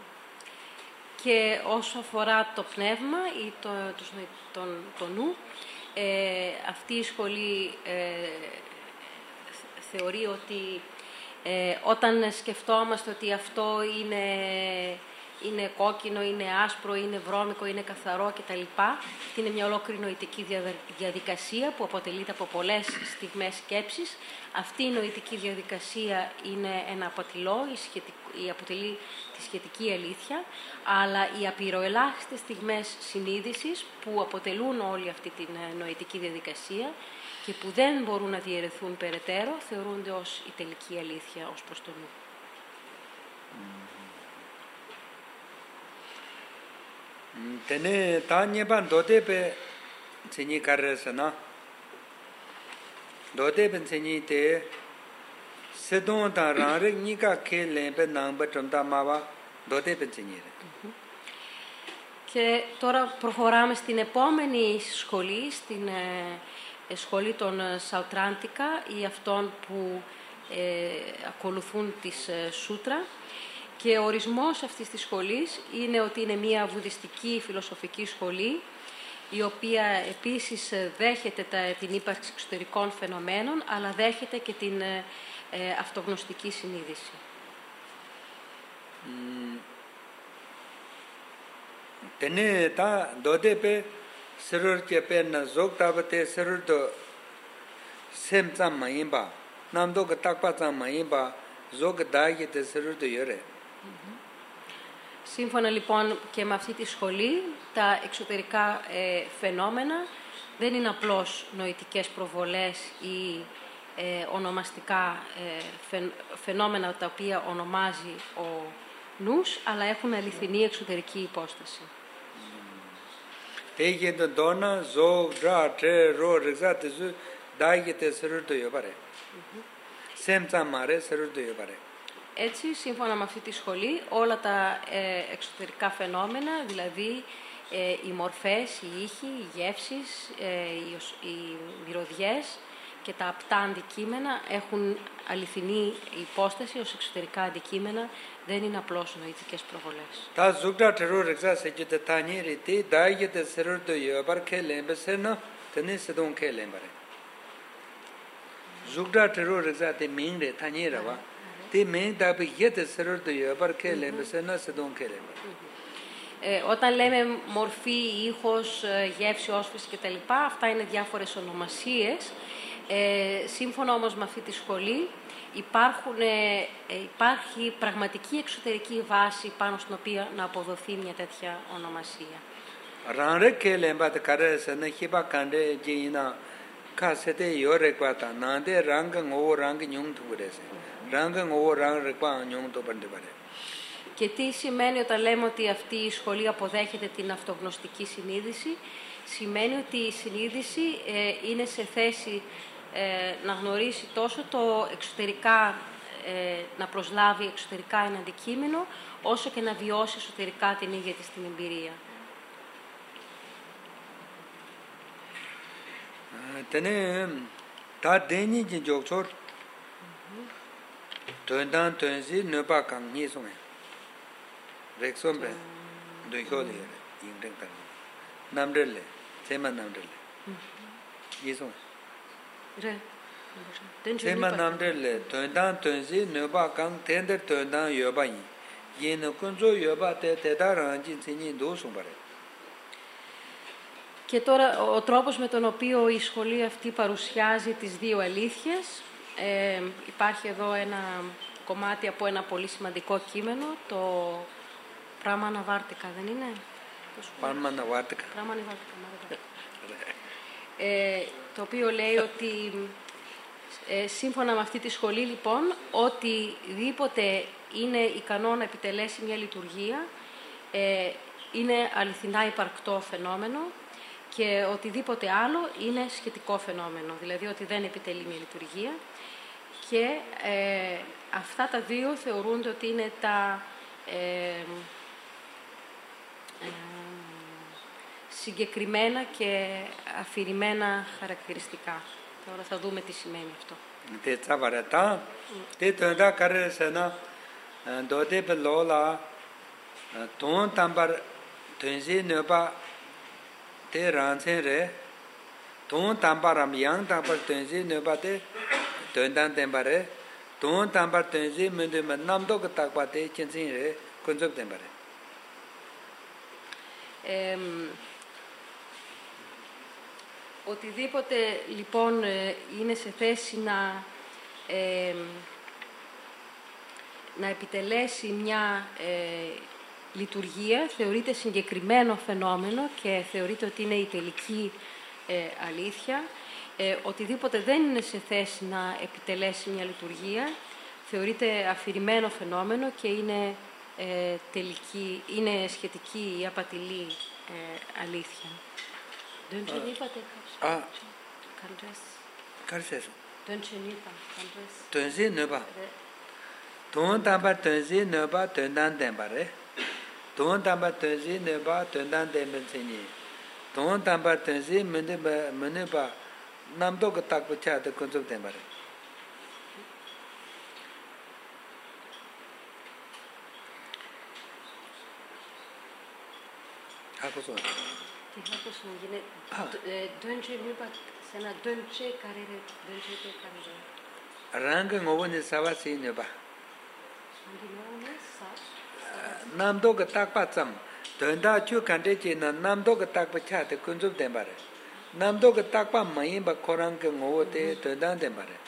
Και όσο αφορά το πνεύμα ή το νου, αυτή η σχολή θεωρεί ότι όταν σκεφτόμαστε ότι αυτό είναι κόκκινο, είναι άσπρο, είναι βρώμικο, είναι καθαρό κτλ. Αυτή είναι μια ολόκληρη νοητική διαδικασία που αποτελείται από πολλές στιγμές σκέψης. Αυτή η νοητική διαδικασία είναι ένα απατηλό, αποτελεί τη σχετική αλήθεια, αλλά οι απειροελάχιστες στιγμές συνείδησης που αποτελούν όλη αυτή τη νοητική διαδικασία και που δεν μπορούν να διαιρεθούν περαιτέρω, θεωρούνται ως η τελική αλήθεια ως προς το νου. Τενέ τα νιεπαν τότε πε τσινί καρρέσανα. Τότε πε τσινί τε σε τον τα ράρε νίκα και λέμπε νάμπε τρομτα μάβα τότε πε τσινί. Και τώρα προχωράμε στην επόμενη σχολή, στην σχολή των Σαουτράντικα ή αυτών που ακολουθούν τις Σούτρα. Και ο ορισμός αυτής της σχολής είναι ότι είναι μια βουδιστική φιλοσοφική σχολή, η οποία επίσης δέχεται την ύπαρξη εξωτερικών φαινομένων, αλλά δέχεται και την αυτογνωστική συνείδηση. Τενέ τα τότε πε σερουρ και πε να ζοκ τα πε σερουρ το σεμ τσάμ μαΐμπα, νάμ το τάκπα τσάμ μαΐμπα, ζοκ δάγεται σερουρ το ιωρέ. Σύμφωνα λοιπόν και με αυτή τη σχολή, τα εξωτερικά φαινόμενα δεν είναι απλώς νοητικές προβολές ή ονομαστικά φαινόμενα τα οποία ονομάζει ο νους, αλλά έχουν αληθινή εξωτερική υπόσταση. Τέγεται δόνα, ζω, δρά, τρέ, ρο, ρεξά, τεσού, δάγεται σερουρ το ιωπάρε. Σεμ τσάμαρε σερουρ το ιωπάρε. Έτσι, σύμφωνα με αυτή τη σχολή, όλα τα εξωτερικά φαινόμενα, δηλαδή οι μορφές, οι ήχοι, οι γεύσεις, οι μυρωδιές και τα απτά αντικείμενα έχουν αληθινή υπόσταση ως εξωτερικά αντικείμενα, δεν είναι απλώς νοητικές προβολές. Τα ζούγκα τερό ρεξά σε και τα νιρι, τι δάγεται σερουρ το ιωπάρ και λέμπε σένα, τενέ σε τον και λέμπαρε. Ζούγκα τερό ρεξά τε μίνρε, τα νιρα βα. Τι μεν τα πηγαίνετε σε ρωτώ για και λέμε σε ένα σε τον κέλεμα. Όταν λέμε μορφή, ήχος, γεύση, όσφρηση κτλ. Αυτά είναι διάφορες ονομασίες. Σύμφωνα όμως με αυτή τη σχολή υπάρχει πραγματική εξωτερική βάση πάνω στην οποία να αποδοθεί μια τέτοια ονομασία. Ράνρε κέλεμα τα καρέσα να χειπα κάντε γίνα κάσετε ιωρεκβάτα νάντε ράγκα ngô ράγκα νιούν του βρέσε. Και τι σημαίνει όταν λέμε ότι αυτή η σχολή αποδέχεται την αυτογνωστική συνείδηση? Σημαίνει ότι η συνείδηση είναι σε θέση να γνωρίσει τόσο το εξωτερικά, να προσλάβει εξωτερικά ένα αντικείμενο, όσο και να βιώσει εσωτερικά την ίδια της την εμπειρία. Τενέ, τα δένει και τζοκτσόρ, Tuan tuansi nupa kang ni songe, reksombe, duikoli yingdeng tang, namdele, sema namdele, ni songe. Sema namdele, tuan tuansi nupa kang tender tuan yoba yin, yin kunzo yoba te da ranjin sini do songbare. Και τώρα ο τρόπος με τον οποίο η σχολή αυτή παρουσιάζει τις δύο αλήθειες. Υπάρχει εδώ ένα κομμάτι από ένα πολύ σημαντικό κείμενο, το Πραμαναβάρτικα, δεν είναι? Πραμαναβάρτικα. Το οποίο λέει ότι σύμφωνα με αυτή τη σχολή, λοιπόν, οτιδήποτε είναι ικανό να επιτελέσει μια λειτουργία είναι αληθινά υπαρκτό φαινόμενο και οτιδήποτε άλλο είναι σχετικό φαινόμενο, δηλαδή ότι δεν επιτελεί μια λειτουργία. Και αυτά τα δύο θεωρούνται ότι είναι τα συγκεκριμένα και αφηρημένα χαρακτηριστικά. Τώρα θα δούμε τι σημαίνει αυτό. Τέτοια βαρετά, τέτοια τα καρέσαινα, τότε πελόλα, τον τάμπαρ, τον ζει νεπα, τε ράντσεν ρε, τον τάμπαρ αμιάν τάμπαρ, τον ζει νεπα τε, τον τάμπαρ ρε, τον τάμπαρ, τον ζει μεντε με νάμτο κατάκπα τε, κεντσιν ρε, κοντσόπ τάμπαρ ρε. Οτιδήποτε λοιπόν είναι σε θέση να επιτελέσει μια λειτουργία θεωρείται συγκεκριμένο φαινόμενο και θεωρείται ότι είναι η τελική αλήθεια. Οτιδήποτε δεν είναι σε θέση να επιτελέσει μια λειτουργία θεωρείται αφηρημένο φαινόμενο και είναι, είναι σχετική ή απατηλή αλήθεια. Δεν ce είπατε κάποιος. Καρσές. Δεν ce είπα. Τον ζει νεπα. Τον τάμπαρ, τον ζει νεπα, τον τάμπαρ ρε. Τον τάμπαρ, τον ζει νεπα, τον τάμπαρ τσινι. Τον τάμπαρ, τον ζει μενεπα, νάμτο κατάκπα τσάτε, κοντσόπ τάμπαρ ρε. Άκουσω. Τι άκουσα να γίνει. Δεν ce είπα, σε ένα δεν ce care care. Ράγκα ngōbōne sāvā sī nirvā. Nāmdō ka tākpa tsam, dōndā chū kāntē chī na nāmdō ka tākpa chāte kundzūp tēmbā rē. Nāmdō ka tākpa māyīmbā khorāṅka ngōbō te dōndā tēmbā rē.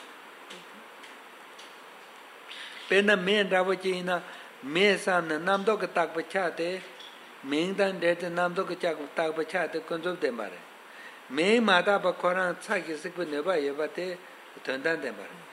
Pēnā mēn rāba chī na mē sā na nāmdō ka tākpa chāte, mēng tān rēte nāmdō ka tākpa chāte kundzūp tēmbā rē. Mēng mātā pa khorāṅ tsāki sikpa nirvā yabā te dōndā tēmbā rē.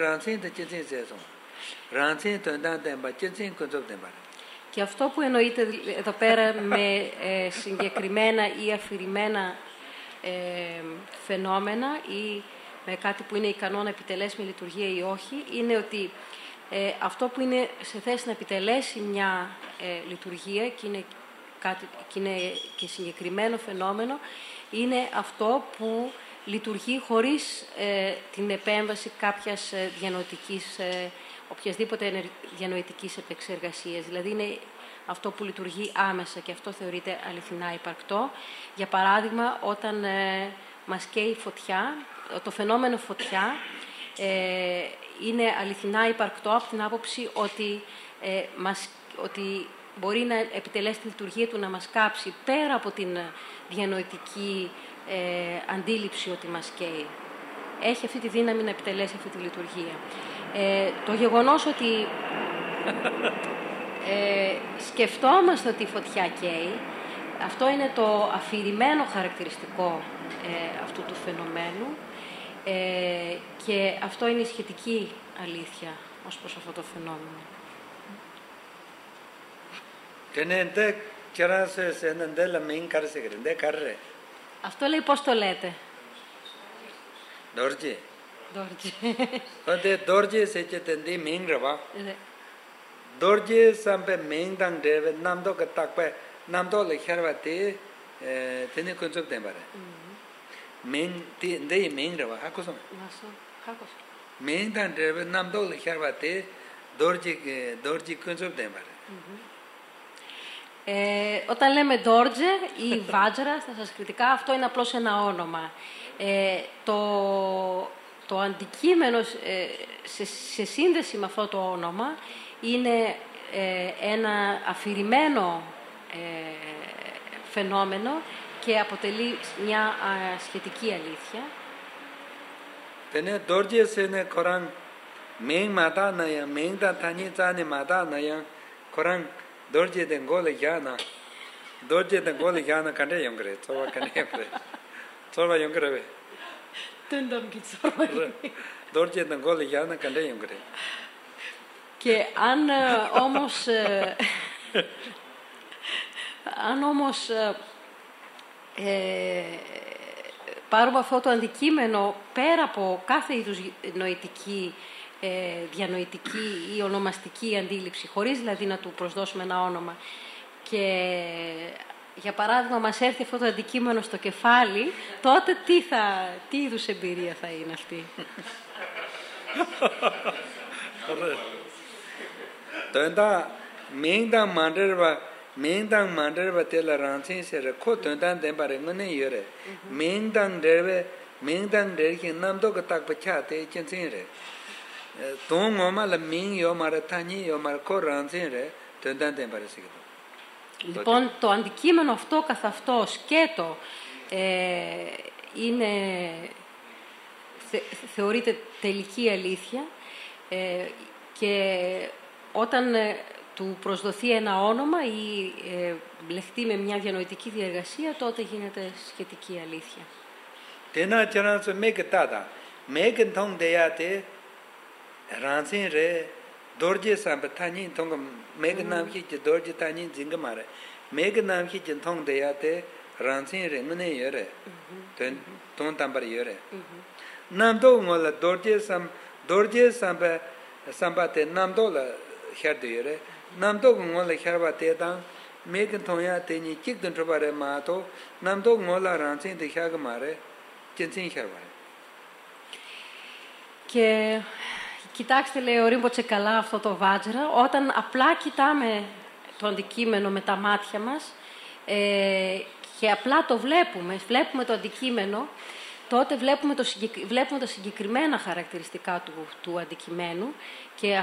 Και αυτό που εννοείται εδώ πέρα με συγκεκριμένα ή αφηρημένα φαινόμενα ή με κάτι που είναι ικανό να επιτελέσει μια λειτουργία ή όχι, είναι ότι αυτό που είναι σε θέση να επιτελέσει μια λειτουργία και είναι και συγκεκριμένο φαινόμενο, είναι αυτό που λειτουργεί χωρίς την επέμβαση κάποιας οποιασδήποτε διανοητικής επεξεργασίας. Δηλαδή είναι αυτό που λειτουργεί άμεσα και αυτό θεωρείται αληθινά υπαρκτό. Για παράδειγμα, όταν μας καίει φωτιά, το φαινόμενο φωτιά είναι αληθινά υπαρκτό από την άποψη ότι μπορεί να επιτελέσει τη λειτουργία του να μας κάψει πέρα από την διανοητική αντίληψη ότι μας καίει. Έχει αυτή τη δύναμη να επιτελέσει αυτή τη λειτουργία. Το γεγονός ότι σκεφτόμαστε ότι η φωτιά καίει, αυτό είναι το αφηρημένο χαρακτηριστικό αυτού του φαινομένου και αυτό είναι η σχετική αλήθεια ως προς αυτό το φαινόμενο. Αυτό λέει πώς το λέτε. Dorje. Ante dorje se chetendi mingrava. Dorje sampe mingdang deve namdo katakpe namdo le kharvate tene concept dembare. Ming ti ndei mingrava hakoso. Naso hakoso. Mingdang deve namdo le kharvate dorje concept dembare. Όταν λέμε ντόρτζε ή βάτζρα στα σανσκριτικά, αυτό είναι απλώς ένα όνομα. Το αντικείμενο σε σύνδεση με αυτό το όνομα είναι ένα αφηρημένο φαινόμενο και αποτελεί μια σχετική αλήθεια. Τενέ ντόρτζε σε είναι κοράν Ming mata na yang, ming da tani zani mata na yang, Korang dorje den gole yana. Dorje den gole yana kande yongre, soba kande yongre. Soba yongre. Tundam kitsorba. Dorje den gole yana kande yongre. Και αν όμως πάρουμε αυτό το αντικείμενο πέρα από κάθε είδους νοητική, διανοητική ή ονομαστική αντίληψη, χωρίς δηλαδή να του προσδώσουμε ένα όνομα, και για παράδειγμα μας έρθει αυτό το αντικείμενο στο κεφάλι, τότε τι είδους εμπειρία θα είναι αυτή? Tönda Mingdang mandarba tela ranchin sere ko töndan dembare ngone yore. Mingdang derki namdo ka tak pacha te chinsin re. Ton ngoma la ming yo mara tani yo mara ko ranchin re töndan dembare sikito. Λοιπόν, το αντικείμενο αυτό καθ' αυτό σκέτο θεωρείται τελική αλήθεια και όταν του προσδοθεί ένα όνομα ή μπλεχτεί με μια διανοητική διεργασία, τότε γίνεται σχετική αλήθεια. Τένα τσαράνσο μέγε τάτα, μέγε τông deyate ράνσιν ρε, dorje sampa tani tông μέγε νάμχη και dorje tani τζίγκα μάρε. Μέγε νάμχη και tông deyate ράνσιν ρε, ngune yore, tông tampar yore. Namdo ngola dorje sampa te namdo la kherdo yore. Namdo ngola kherba te tang μέγε tongya te ni chikdun trupare maato, namdo ngola ránsin te khaga mare, chinsin kherbare. Και κοιτάξτε, λέει ο Ρίμποτσε καλά αυτό το βάτζρα, όταν απλά κοιτάμε το αντικείμενο με τα μάτια μας και απλά το βλέπουμε το αντικείμενο, τότε βλέπουμε τα συγκεκριμένα χαρακτηριστικά του αντικειμένου και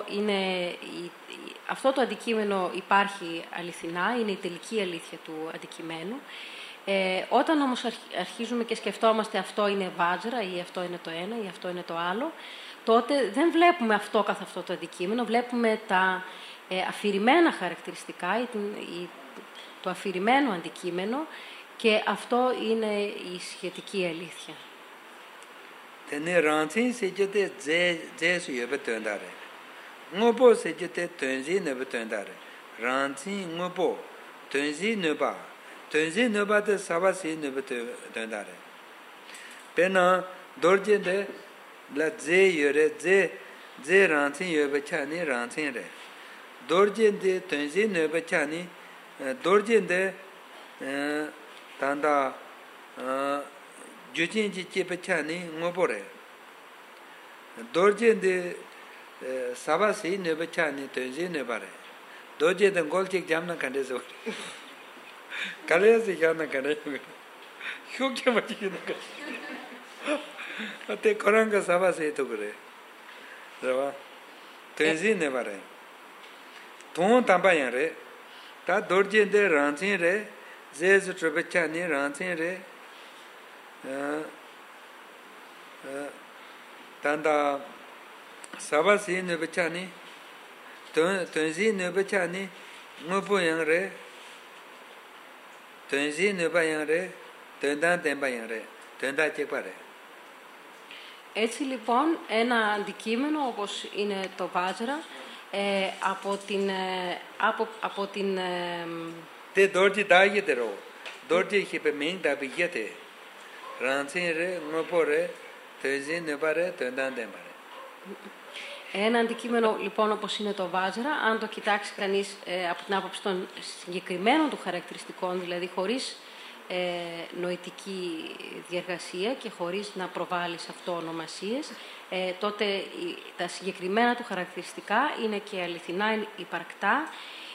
αυτό το αντικείμενο υπάρχει αληθινά, είναι η τελική αλήθεια του αντικειμένου. Όταν όμως αρχίζουμε και σκεφτόμαστε αυτό είναι βάτζρα ή αυτό είναι το ένα ή αυτό είναι το άλλο, τότε δεν βλέπουμε αυτό καθ' αυτό το αντικείμενο, βλέπουμε τα αφηρημένα χαρακτηριστικά ή το αφηρημένο αντικείμενο, και αυτό είναι η σχετική αλήθεια. Τενε ράντσιν σε τζετε τζέσου yebe tönda-re. Ngopo se jete tönzi nöbe tönda-re. Rāntsīn ngōpo, tönzi nöba. Tönzi nöba te sabasi nöbe tönda-re. Pena dorje de la dze yore, dze rāntsīn yobe chani rāntsīn re. Dorje de tönzi nöbe chani, dorje de tanda jujinji chepe chani ngopo re. Dorje de sabasi nöbe chani tönzi nöba re. Dorje de golchik jamna kande so. Kalesi jamna kande. Hyokya machina kande. Ate koranga sabasi to kure. Rava. Tönzi nöba re. Ton tamba yan re. Ta dorje de rāntsīn re. Zesu trobe chani rāntsīn re. Tanda sabasi nöbe chani, tönzi nöbe chani, ngopo yang re, tönzi nöba yang re, töndan tenpa yang re, tönda chekpa re. Έτσι λοιπόν ένα αντικείμενο όπως είναι το βάτζρα από την Te dorji dāgite ro, dorji hipe ming dabi yete, rāntsīn re, ngopo re, tönzi nöba re, töndan tenpa re. Ένα αντικείμενο λοιπόν όπως είναι το βάτζρα, αν το κοιτάξει κανείς από την άποψη των συγκεκριμένων του χαρακτηριστικών, δηλαδή χωρίς νοητική διεργασία και χωρίς να προβάλλει σε αυτό ονομασίες, τότε τα συγκεκριμένα του χαρακτηριστικά είναι και αληθινά, είναι υπαρκτά,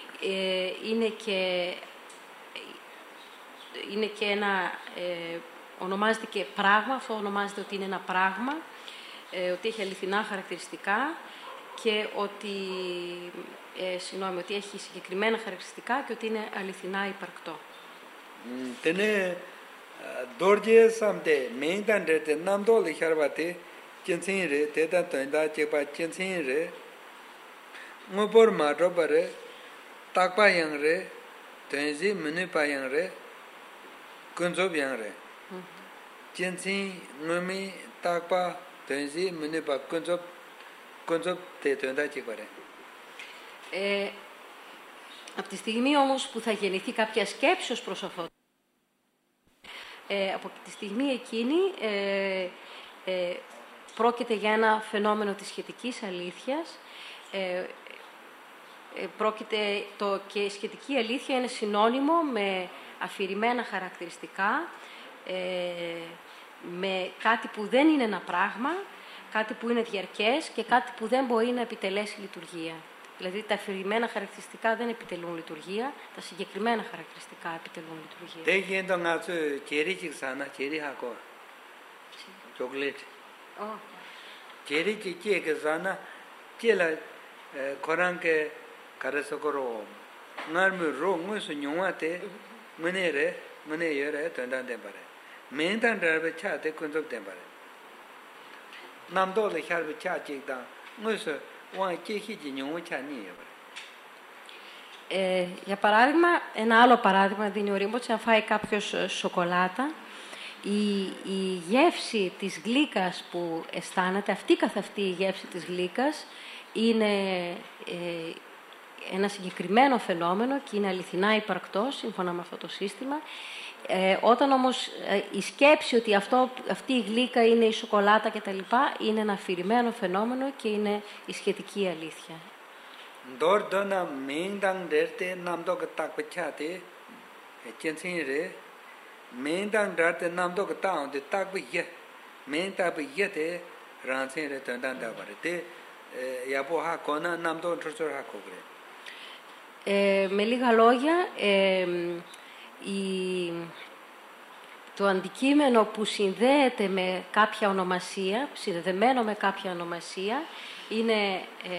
είναι και ένα, ονομάζεται και πράγμα, αυτό ονομάζεται ότι είναι ένα πράγμα, ότι έχει αληθινά χαρακτηριστικά και ότι, ότι έχει συγκεκριμένα χαρακτηριστικά και ότι είναι αληθινά υπαρκτό. Τενέ dorje samde mengdan rete namdo le kharvate Jensen re, Teta Tunda Chepa Jensen re, Mopor Matropare, Takpa Yang re, Tenzi Munipa Yang re, Kunzob Yang re. Jensen, Numi, Takpa, Tenzi Munipa, Kunzob Te Tunda Chepa re. Από τη στιγμή όμως που θα γεννηθεί κάποια σκέψη ως προς αυτό, από τη στιγμή εκείνη πρόκειται για ένα φαινόμενο της σχετικής αλήθειας. Και η σχετική αλήθεια είναι συνώνυμο με αφηρημένα χαρακτηριστικά, με κάτι που δεν είναι ένα πράγμα, κάτι που είναι διαρκές και κάτι που δεν μπορεί να επιτελέσει λειτουργία. Δηλαδή τα αφηρημένα χαρακτηριστικά δεν επιτελούν λειτουργία, τα συγκεκριμένα χαρακτηριστικά επιτελούν λειτουργία. Δεν γίνεται να σου κερί τσιξάνα, κερί χακό. Chocolate. Κερί τσιξάνα, κέλα κοράν και καρασοκορό. Νάρμου ρο, μουσου νιώατε, μενε ρε, μενε ιερε, ταντάν τέμπαρε. Μένταν ραβε τσάτε, κουντοπ τέμπαρε. Ναμδόλε χάρβε τσάτσικτα, μουσου για παράδειγμα, ένα άλλο παράδειγμα δίνει ο Ρίμποτς, αν φάει κάποιος σοκολάτα, η γεύση της γλύκας που αισθάνεται, αυτή καθ' αυτή η γεύση της γλύκας, είναι ένα συγκεκριμένο φαινόμενο και είναι αληθινά υπαρκτό, σύμφωνα με αυτό το σύστημα. Όταν όμως η σκέψη ότι αυτή η γλύκα είναι η σοκολάτα κτλ. Είναι ένα αφηρημένο φαινόμενο και είναι η σχετική αλήθεια. Με λίγα λόγια, το αντικείμενο που συνδέεται με κάποια ονομασία, συνδεδεμένο με κάποια ονομασία, είναι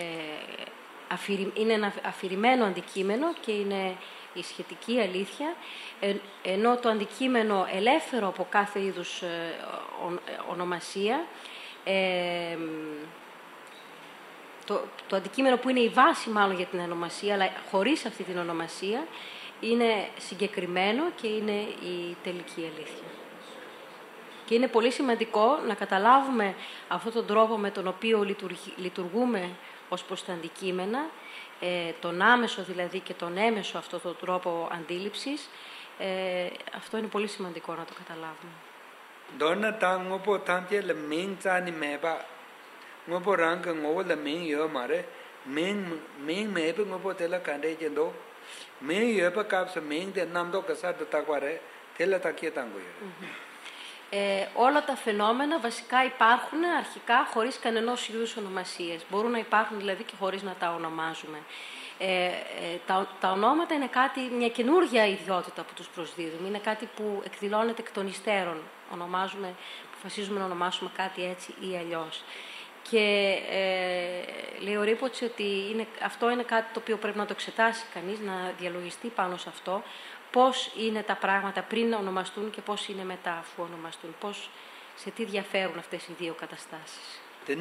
ένα αφηρημένο αντικείμενο και είναι η σχετική αλήθεια, ενώ το αντικείμενο ελεύθερο από κάθε είδους ονομασία, το αντικείμενο που είναι η βάση μάλλον για την ονομασία, αλλά χωρίς αυτή την ονομασία, είναι συγκεκριμένο και είναι η τελική αλήθεια. Και είναι πολύ σημαντικό να καταλάβουμε αυτόν τον τρόπο με τον οποίο λειτουργούμε ως προς τα αντικείμενα, τον άμεσο δηλαδή και τον έμεσο αυτόν τον τρόπο αντίληψης. Αυτό είναι πολύ σημαντικό να το καταλάβουμε. Δόνα τα ngōpo tāmche le mēng tsāni mēpa, ngōpo rāng ngōpo le mēng yō mārē, mēng mēpa ngōpo tēla kāndē jindō, mēng yōpa kāpsa mēng tē nāmdō kasātō tākwa rē, tēla tākie tāngu yō. Όλα τα φαινόμενα βασικά υπάρχουν αρχικά χωρίς κανενός είδους ονομασίες. Μπορούν να υπάρχουν δηλαδή και χωρίς να τα ονομάζουμε. Τα ονόματα είναι μια καινούργια ιδιότητα που τους προσδίδουμε. Είναι κάτι που εκδηλώνεται εκ των υστέρων. Αποφασίζουμε να ονομάσουμε κάτι έτσι ή αλλιώς. Και λέει ο Ρίμποτς ότι αυτό είναι κάτι το οποίο πρέπει να το εξετάσει κανείς, να διαλογιστεί πάνω σε αυτό, πώς είναι τα πράγματα πριν να ονομαστούν και πώς είναι μετά αφού ονομαστούν, σε τι διαφέρουν αυτές οι δύο καταστάσεις.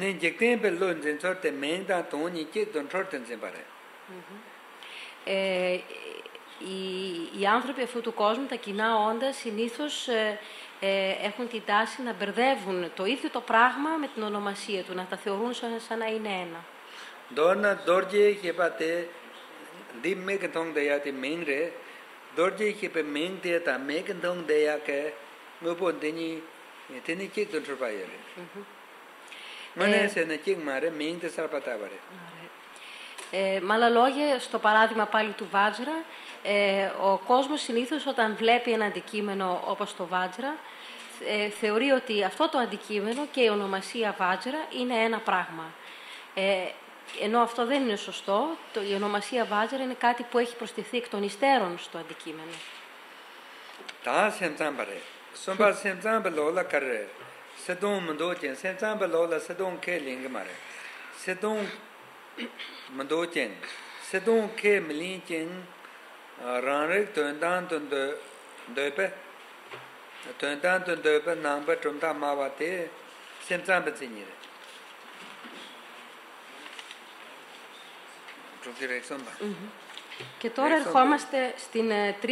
Οι άνθρωποι αυτού του κόσμου, τα κοινά όντα, συνήθως έχουν την τάση να μπερδεύουν το ίδιο το πράγμα με την ονομασία του, να τα θεωρούν σαν να είναι ένα. Δόνα δόρτζε και πάτε, δι μέγεντον δειά μέγρε, δόρτζε και πε μέγδε τα μέγεντον δειά και μοπον τένι και τον τροπάγερε. Μόνε σε ένα και μάρε μέγδε σαρπατάβαρε. Με άλλα λόγια, στο παράδειγμα πάλι του Βάτζρα, ο κόσμος συνήθως όταν βλέπει ένα αντικείμενο όπως το Βάτζρα, θεωρεί ότι αυτό το αντικείμενο και η ονομασία Βάτζρα είναι ένα πράγμα. Ενώ αυτό δεν είναι σωστό, η ονομασία Βάτζρα είναι κάτι που έχει προστιθεί εκ των υστέρων στο αντικείμενο. Τα σεμτάμπαρε. Σομπα σεμτάμπε λόλα καρέ. Σετόν μντόκεν, σεμτάμπε λόλα σετόν και λίγγμαρε. Σετόν μντόκεν. Σετόν και μλίνκεν ράνρεκ τοντάν τοντέπε. Τοντάν τοντέπε νάμπε τοντά μάβατε σεμτάμπε τσινίρε. Και τώρα ερχόμαστε στην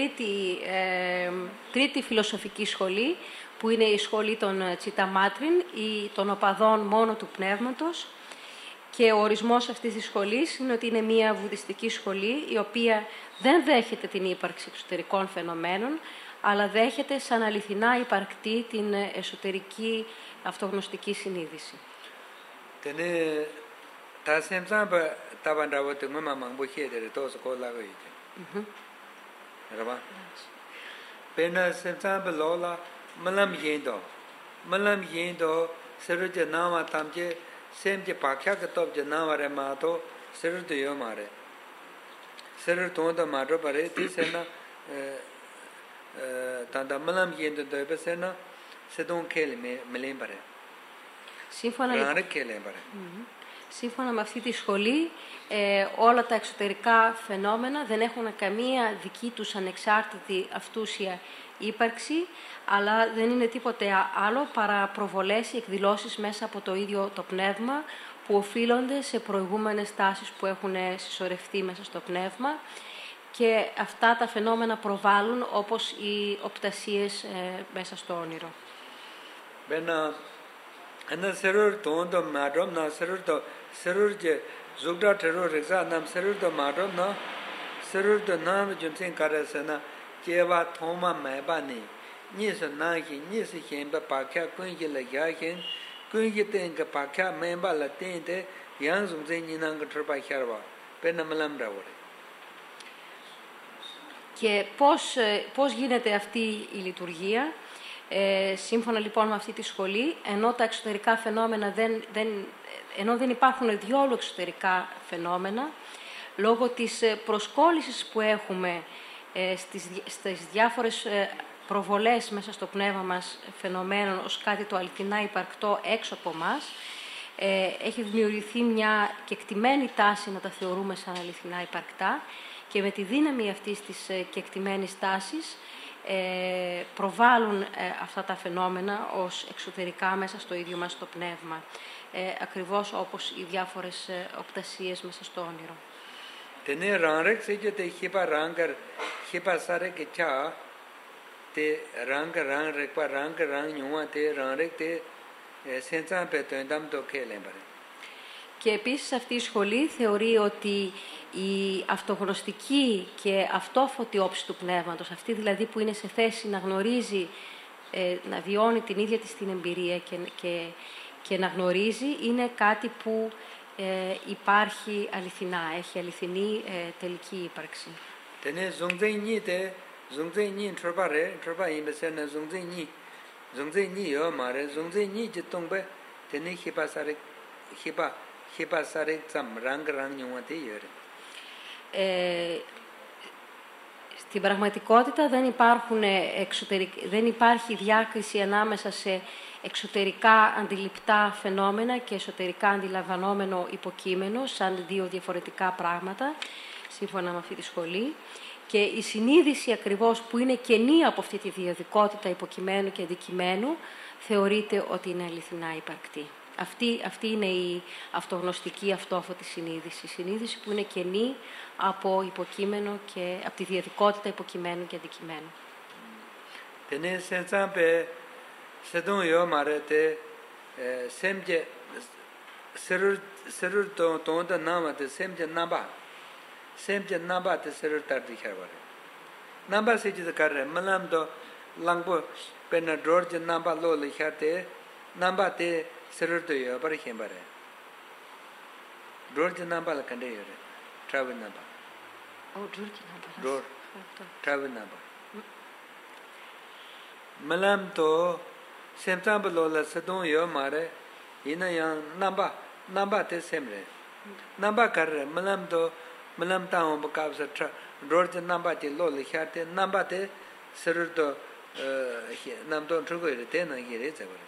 τρίτη φιλοσοφική σχολή, που είναι η σχολή των Τσιταμάτριν ή των οπαδών μόνο του πνεύματος. Και ο ορισμός αυτής της σχολής είναι ότι είναι μια βουδιστική σχολή, η οποία δεν δέχεται την ύπαρξη εξωτερικών φαινομένων, αλλά δέχεται σαν αληθινά υπαρκτή την εσωτερική αυτογνωστική συνείδηση. Semje pakya ka top je namare ma to serur to yo mare serur to da ma ro pare ti sena tanda malam yin to be sena sedon khele me len pare Σύμφωνα με αυτή τη σχολή, όλα τα εξωτερικά φαινόμενα δεν έχουν καμία δική τους ανεξάρτητη αυτούσια ύπαρξη, αλλά δεν είναι τίποτε άλλο παρά προβολές ή εκδηλώσεις μέσα από το ίδιο το πνεύμα, που οφείλονται σε προηγούμενες τάσεις που έχουν συσσωρευτεί μέσα στο πνεύμα, και αυτά τα φαινόμενα προβάλλουν όπως οι οπτασίες μέσα στο όνειρο. Ana serur tondo madrom na serur je zugda terror reza nam serur to madrom na serur to nam junsin karasana jeva thoma meba ni ni so na ki ni se hin ba pa kya kun ji la ya hin kun ji ten ka pa kya memba la ten de yang zung zin ni nang ka trpa khar ba pe na malam ra wore. Και πώς γίνεται αυτή η λειτουργία? Σύμφωνα λοιπόν με αυτή τη σχολή, ενώ τα εξωτερικά φαινόμενα ενώ δεν υπάρχουν διόλου εξωτερικά φαινόμενα, λόγω της προσκόλλησης που έχουμε στις διάφορες προβολές μέσα στο πνεύμα μας φαινομένων ως κάτι το αληθινά υπαρκτό έξω από μας, έχει δημιουργηθεί μια κεκτημένη τάση να τα θεωρούμε σαν αληθινά υπαρκτά, και με τη δύναμη αυτής της κεκτημένης τάσης προβάλλουν αυτά τα φαινόμενα ως εξωτερικά μέσα στο ίδιο μας το πνεύμα, ακριβώς όπως οι διάφορες οπτασίες μέσα στο όνειρο. Τενέ ράνρεκ σε και χίπα ράγκαρ, χίπα σάρεκ τσά, τε ράγκαρ ράν νιούα τε ράνρεκ τε σέντσαν πετώνταμ το κέλεμπαρε. Και επίσης αυτή η σχολή θεωρεί ότι η αυτογνωστική και αυτόφωτη όψη του πνεύματος, αυτή δηλαδή που είναι σε θέση να γνωρίζει, να βιώνει την ίδια της την εμπειρία και να γνωρίζει, είναι κάτι που υπάρχει αληθινά, έχει αληθινή τελική ύπαρξη. Τενέ ζουγζέι νι ιό μάρε, ζουγζέι νι και τόμπε, τενέ χίπα σάρεκ τσαμ ράγκ νιούα τε ιέρε. Στην πραγματικότητα δεν υπάρχει διάκριση ανάμεσα σε εξωτερικά αντιληπτά φαινόμενα και εσωτερικά αντιλαμβανόμενο υποκείμενο, σαν δύο διαφορετικά πράγματα, σύμφωνα με αυτή τη σχολή. Και η συνείδηση ακριβώς που είναι κενή από αυτή τη διαδικότητα υποκειμένου και αντικειμένου, θεωρείται ότι είναι αληθινά υπαρκτή. Αυτή είναι η αυτογνωστική αυτόφωτη συνείδηση. Η συνείδηση που είναι κενή από υποκείμενο και από τη διαδικότητα υποκειμένου και αντικειμένου. Τενέ σενσάμπε σεδόν ιό μαρέτε σέμγε σερουρ τόντα νάματε σέμγε νάμπα. Σέμγε νάμπα τε σερουρ τάρτι χέρβαρε. Νάμπα σέγγε καρέ μαλάμ το λάγκπο πένα ντρόρτζε νάμπα λόλε χάρτε νάμπα τε serur to yo par khembare dor jina bal kande yore travel number dor travel number malam to semta balola sadon yo mare ina yan namba te semre namba kar malam ta on bakab sa dor jina namba te lo le khate namba te serur to nam to trugo yore te na yere zabare.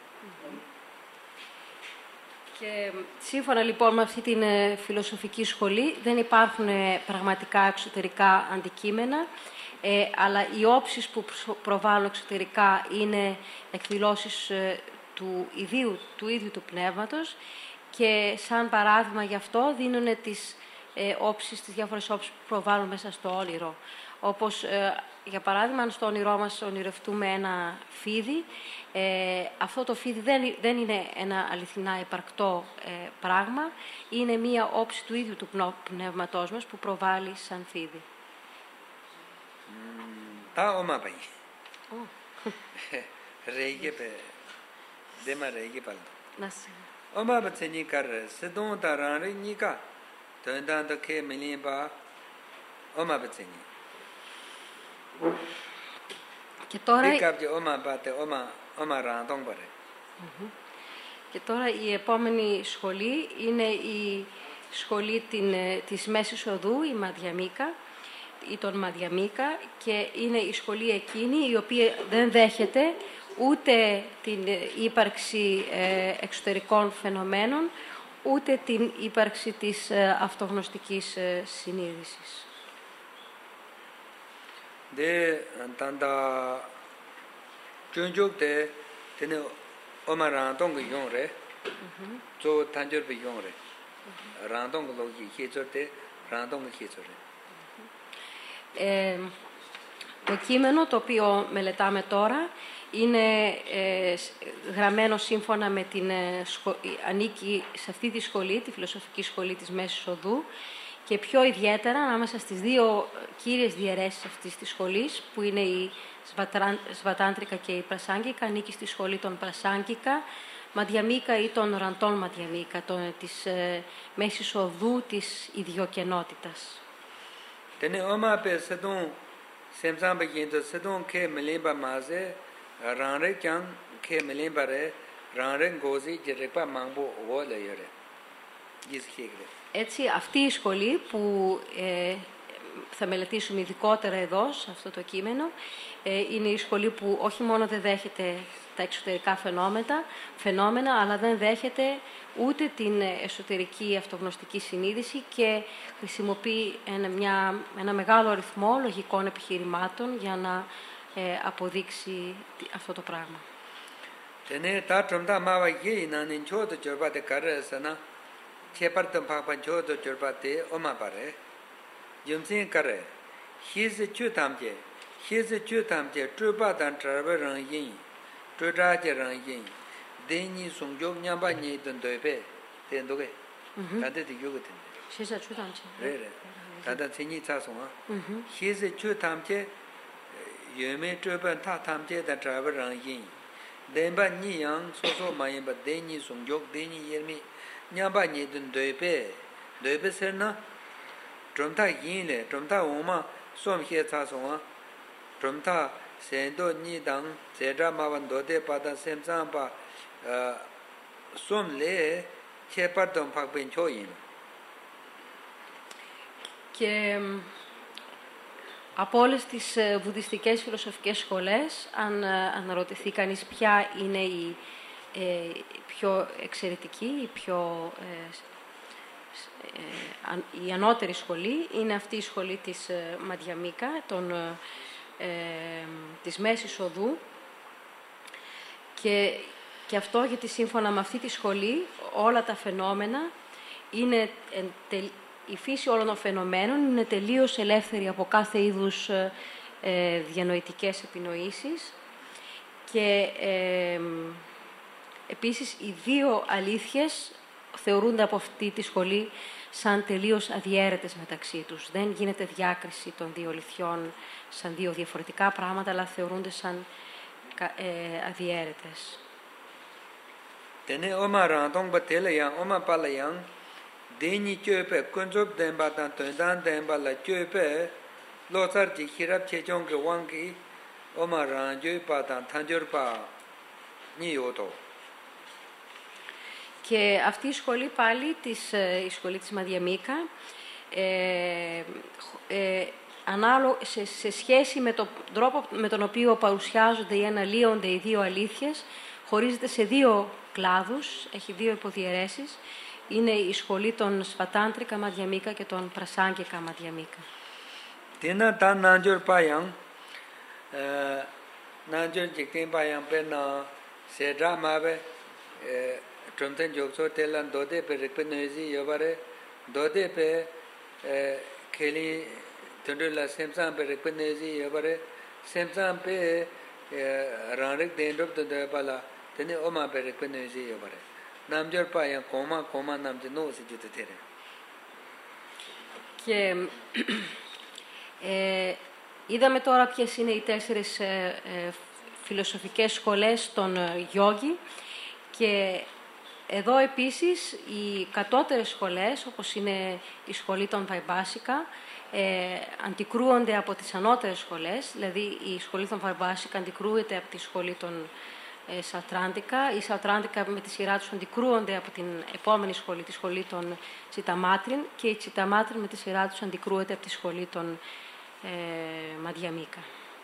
Και σύμφωνα λοιπόν με αυτή την φιλοσοφική σχολή δεν υπάρχουν πραγματικά εξωτερικά αντικείμενα, αλλά οι όψεις που προβάλλουν εξωτερικά είναι εκδηλώσεις του ίδιου του πνεύματος, και σαν παράδειγμα γι' αυτό δίνουν τις όψεις, τις διάφορες όψεις που προβάλλουν μέσα στο όνειρο. Όπως, για παράδειγμα, αν στο όνειρό μας ονειρευτούμε ένα φίδι, αυτό το φίδι δεν είναι ένα αληθινά υπαρκτό πράγμα, είναι μία όψη του ίδιου του πνεύματός μας που προβάλλει σαν φίδι. Τα oma pai. Rege pe dema rege pal. Oma batseni kar sedon taran re nika. Tanda to ke melin ba oma batseni. Και τώρα Και τώρα η επόμενη σχολή είναι η σχολή της Μέσης Οδού, η Μαδιαμίκα ή τον Μαδιαμίκα, και είναι η σχολή εκείνη η οποία δεν δέχεται ούτε την ύπαρξη εξωτερικών φαινομένων, ούτε την ύπαρξη της αυτογνωστικής συνείδησης. De tanda junjuk de tene omarantong yong re zo tanjur be yong re rantong lo yi hechor de rantong hechor re. Το κείμενο το οποίο μελετάμε τώρα είναι γραμμένο σύμφωνα με ανήκει σε αυτή τη σχολή, τη φιλοσοφική σχολή της Μέσης Οδού, και πιο ιδιαίτερα ανάμεσα στις δύο κύριες διαιρέσεις αυτής της σχολής, που είναι η Σβατάντρικα και η Πρασάγκικα, ανήκει στη σχολή των Πρασάγκικα, Μαδιαμίκα ή των Ραντών Μαδιαμίκα, της Μέσης Οδού της ιδιοκενότητας. Τene oma pe sedon semsam be yin to sedon ke melimba maze ranre kyang ke melimba re ranre gozi jerepa mangbo wo le yore. Έτσι, αυτή η σχολή που θα μελετήσουμε ειδικότερα εδώ, σε αυτό το κείμενο, είναι η σχολή που όχι μόνο δεν δέχεται τα εξωτερικά φαινόμενα, αλλά δεν δέχεται ούτε την εσωτερική αυτογνωστική συνείδηση και χρησιμοποιεί ένα μεγάλο αριθμό λογικών επιχειρημάτων για να αποδείξει αυτό το πράγμα. Chepartam papa jodo jorbate oma pare yumsin kare his chutamje truba dan traver ran yin truda je ran yin deni songjog nyamba ni den dobe den doge tade de yogoten his chutamje re tada tsini cha songa his chutamje yeme truba ta tamje da traver ran yin denba ni yang so so mayin ba deni songjog deni yermi nyamba ni dun dobe serna dromta yin le dromta oma som he cha song dromta sendo ni dang zeda ma wan do de pa da sem sam pa som le che par dom phak ben cho yin. Και από όλες τις βουδιστικές φιλοσοφικές σχολές, αν αναρωτηθεί κανείς ποια είναι η πιο εξαιρετική, η ανώτερη σχολή, είναι αυτή η σχολή της Μαδιαμίκα, της Μέσης Οδού, και αυτό γιατί σύμφωνα με αυτή τη σχολή όλα τα φαινόμενα είναι, η φύση όλων των φαινομένων είναι τελείως ελεύθερη από κάθε είδους διανοητικές επινοήσεις, και επίσης οι δύο αλήθειες θεωρούνται από αυτή τη σχολή σαν τελείως αδιαίρετες μεταξύ τους. Δεν γίνεται διάκριση των δύο αληθιών σαν δύο διαφορετικά πράγματα, αλλά θεωρούνται σαν αδιαίρετες. Τενέ oma rantong ba telayang oma palayang deni chöpe kunjob denba dan tondan denba la chöpe losar ji hirap chechong ke wangi oma ranjö pa dan tanjor pa ni yoto. Και αυτή η σχολή πάλι, η σχολή της Μαδιαμίκα, σε σχέση με τον τρόπο με τον οποίο παρουσιάζονται ή αναλύονται οι δύο αλήθειες, χωρίζεται σε δύο κλάδους, έχει δύο υποδιαιρέσεις. Είναι η σχολή των Σβατάντρικα Μαδιαμίκα και των Πρασάγκικα Μαδιαμίκα. Τίνα τα νάντζορ πάιαν, νάντζορ τζικτήν πάιαν πένα σε δράμαβε, τρομτεν τζοξό τέλαν δότε πε ρεκπε νοηζή ιωβαρε, δότε πε Kelly Tundula Samsung Perequinesi Yabare Samsung Pe Rarik the end of the Bala, then the Oma Perequinesi Yabare. Namjor Paya, Koma, Namjano, Sigitere. Και είδαμε τώρα ποιες είναι οι 4 φιλοσοφικές σχολές των Γιόγκι και εδώ επίσης οι κατώτερες σχολές, όπως είναι η σχολή των Βαϊμπάσικα, αντικρούονται από τις ανώτερες σχολές, δηλαδή η σχολή των Βαϊμπάσικα αντικρούεται από τη σχολή των Σαουτράντικα, οι Σαουτράντικα με τη σειρά τους αντικρούονται από την επόμενη σχολή, τη σχολή των Τσιταμάτριν και οι Τσιταμάτριν με τη σειρά τους αντικρούεται από τη σχολή των Μαντιαμίκα.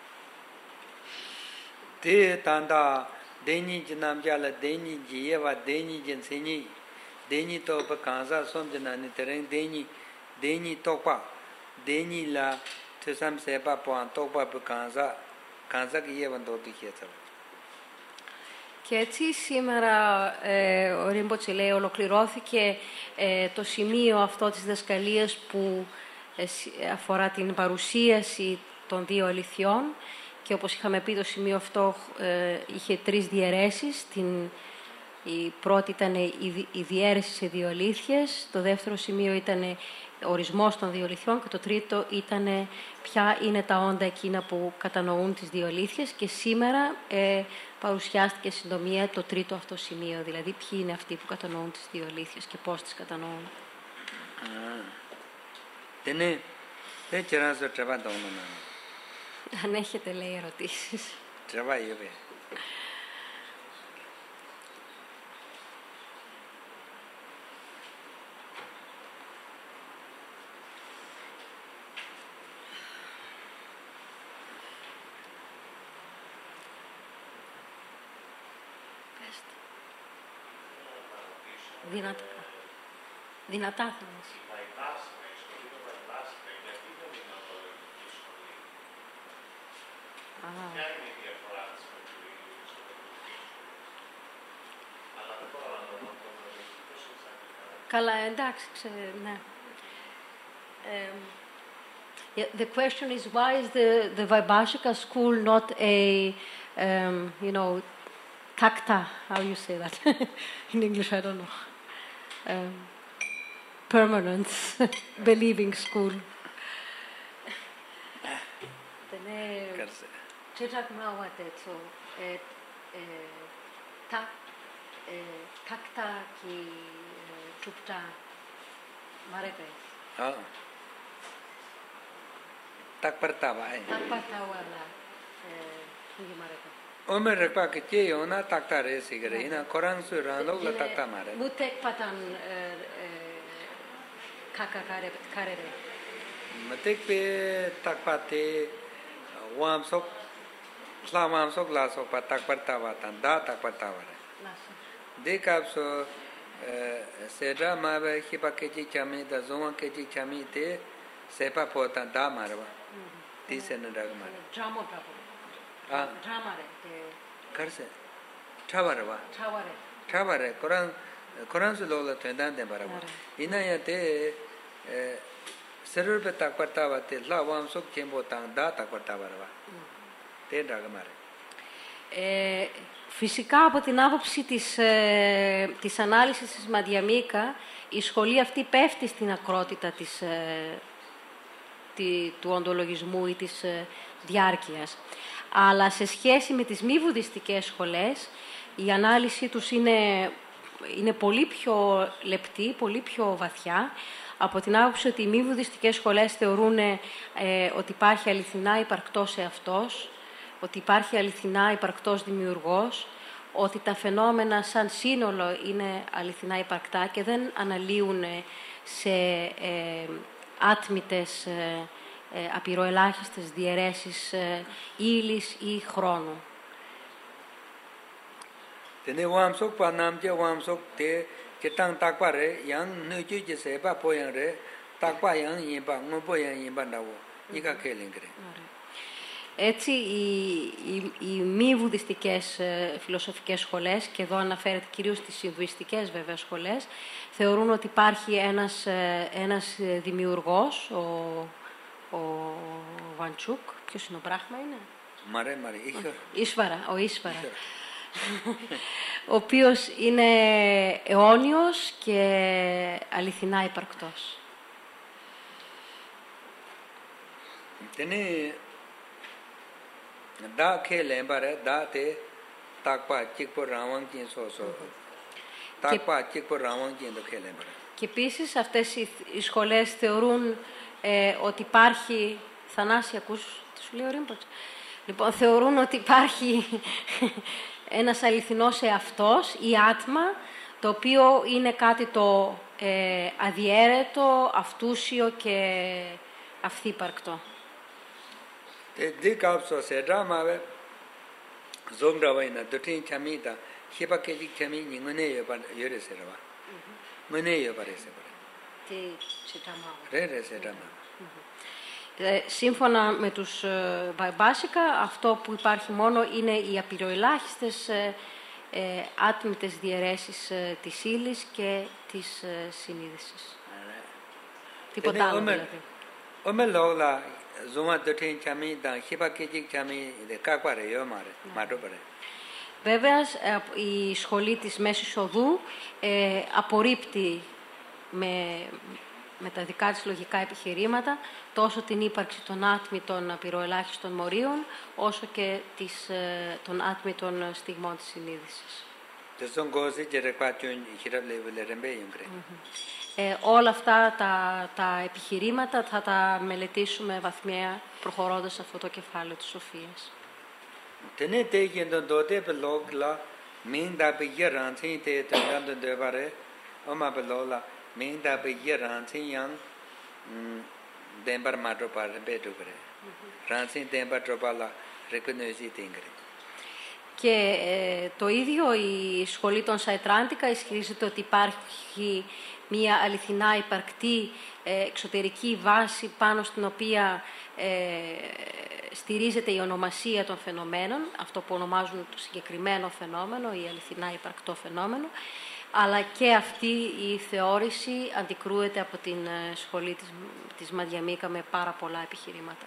Τι τάντα Deni Jinamjala, Deni Jieva, Deni Jinseni, Deni Topa Kanza, Somjanani Tereng, Deni Topa, Deni La, Tusam Sepa Puan, Topa Kanza, Kanza Gievan Doti Hieta. Και έτσι σήμερα ο Ρίμποτσε λέει ολοκληρώθηκε το σημείο αυτό της διδασκαλίας που αφορά την παρουσίαση των 2 αληθιών. Και όπως είχαμε πει, το σημείο αυτό είχε 3 διαιρέσεις. Η πρώτη ήταν η διαίρεση σε 2 αλήθειες, το δεύτερο σημείο ήταν ο ορισμός των 2 αληθιών και το τρίτο ήταν ποια είναι τα όντα εκείνα που κατανοούν τις 2 αλήθειες και σήμερα παρουσιάστηκε συντομία το τρίτο αυτό σημείο, δηλαδή ποιοι είναι αυτοί που κατανοούν τις 2 αλήθειες και πώς τις κατανοούν. Αν έχετε, λέει, ερωτήσεις. Δυνατά θα μας. Καλά, εντάξει, ναι. The question is, why is the Vaibhashika school not a, takta, how you say that? In English, I don't know. Permanent believing school. Čežak malo teco, takta ki čupta marepe. Tak pertama. Tak pertama la hindi marepe. Omer rekpa ke che ona takta re sigare ina Quran su rano la takta mare. Mutek patan kaka karere. Mutek pe takpate wam sok Slamam sok la sok pa tak pertama tan da tak pertama re. Dekap so sedra ma be hipa ke chi chami da zoma ke chi chami te sepa potan da marwa. Ti sen dag mar. Drama bravo. Drama re. Karse. Thavarwa. Thavare. Quran su lo la tendan de barwa. Ina ya te serur pe tak pertama te la wam sok chembo tan da tak pertama re. Te dag mar. Φυσικά από την άποψη της ανάλυσης της Μαντιαμίκα η σχολή αυτή πέφτει στην ακρότητα του οντολογισμού ή της διάρκειας. Αλλά σε σχέση με τις μη βουδιστικές σχολές η ανάλυση τους είναι πολύ πιο λεπτή, πολύ πιο βαθιά από την άποψη ότι οι μη βουδιστικές σχολές θεωρούν ότι υπάρχει αληθινά υπαρκτός εαυτός, ότι υπάρχει αληθινά υπαρκτός δημιουργός, ότι τα φαινόμενα σαν σύνολο είναι αληθινά υπαρκτά και δεν αναλύουν σε άτμητες, απειροελάχιστες διαιρέσεις ύλης ή χρόνου. Tene wamsok pa namje wamsok te ketang takpa re yang nuju je sepa poyang re takpa yang yinpa ngopo yang yinpa dawo ika keling kre. Έτσι, οι μη βουδιστικές φιλοσοφικές σχολές, και εδώ αναφέρεται κυρίως στις ινδουιστικές βέβαια σχολές, θεωρούν ότι υπάρχει ένας δημιουργός, ο Βαντσούκ, ποιος είναι, ο Μπράχμα είναι? Ίσβαρα. Ο Ίσβαρα. Ο οποίος είναι αιώνιος και αληθινά υπαρκτός. Da khele bare da te takpa chikpo rawang jin so takpa chikpo rawang jin do khele bare. Και επίσης αυτές οι σχολές θεωρούν ότι υπάρχει... Θανάση, ακούς τι σου λέει ο Ρίμποτς? Λοιπόν, θεωρούν ότι υπάρχει ένας αληθινός εαυτός ή άτμα, το οποίο είναι κάτι το αδιέρετο, αυτούσιο και αυθύπαρκτο. Di kapso se drama be zomra ba ina dotin chami da hiba ke ji chami ni ngone yore se ra ba ngone yo bare se bare Τι τσιτάμα. re se drama. Σύμφωνα με τους Μπάμπάσικα, αυτό που υπάρχει μόνο είναι οι απειροελάχιστες άτμητες διαιρέσεις της ύλης και της συνείδησης. Τίποτα άλλο δηλαδή. Ome lola zoma dotin chami da hiba ke ji chami de kakwa re yo mare ma do bare. Βέβαια, η σχολή της Μέσης Οδού απορρίπτει με τα δικά της λογικά επιχειρήματα τόσο την ύπαρξη των άτμητων απειροελάχιστων μορίων, όσο και των άτμητων στιγμών της συνείδησης. Όλα αυτά τα επιχειρήματα θα τα μελετήσουμε βαθμιαία προχωρώντας αυτό το κεφάλαιο της Σοφίας. Tene te yendo dote blog la min da be yaran tin te tan de bare oma blola min da be yaran tin yang dembar matro par be do gre ran tin dembar tropa la recognize tin gre. Και το ίδιο η σχολή των Σαϊτράντικα ισχυρίζεται ότι υπάρχει μια αληθινά υπαρκτή εξωτερική βάση πάνω στην οποία στηρίζεται η ονομασία των φαινομένων, αυτό που ονομάζουν το συγκεκριμένο φαινόμενο ή αληθινά υπαρκτό φαινόμενο, αλλά και αυτή η θεώρηση αντικρούεται από την σχολή της Μαδιαμίκα με πάρα πολλά επιχειρήματα.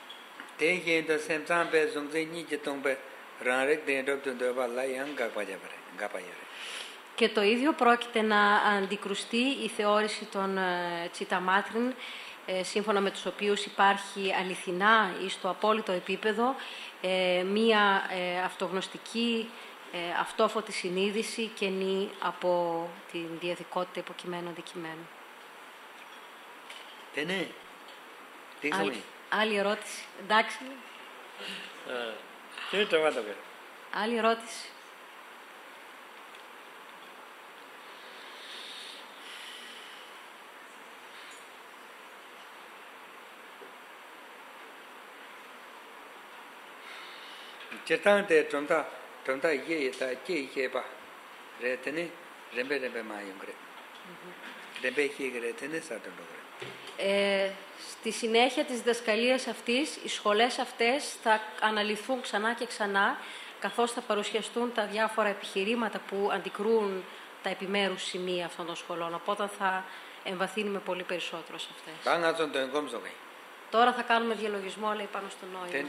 Και το ίδιο πρόκειται να αντικρουστεί η θεώρηση των Τσιταμάτριν, σύμφωνα με τους οποίους υπάρχει αληθινά ή στο απόλυτο επίπεδο μία αυτογνωστική, αυτόφωτη συνείδηση κενή από την διαδικότητα υποκειμένου αντικειμένου. Άλλη ερώτηση, εντάξει. Άλλη ερώτηση. Chetante tonta ye ta ye ba re tene rembe ma yungre rembe ye tene sa tondo. Στη συνέχεια της διδασκαλίας αυτής, οι σχολές αυτές θα αναλυθούν ξανά και ξανά, καθώς θα παρουσιαστούν τα διάφορα επιχειρήματα που αντικρούν τα επιμέρους σημεία αυτών των σχολών. Οπότε θα εμβαθύνουμε πολύ περισσότερο σε αυτές. Τώρα θα κάνουμε διαλογισμό, λέει, πάνω στο νόημα.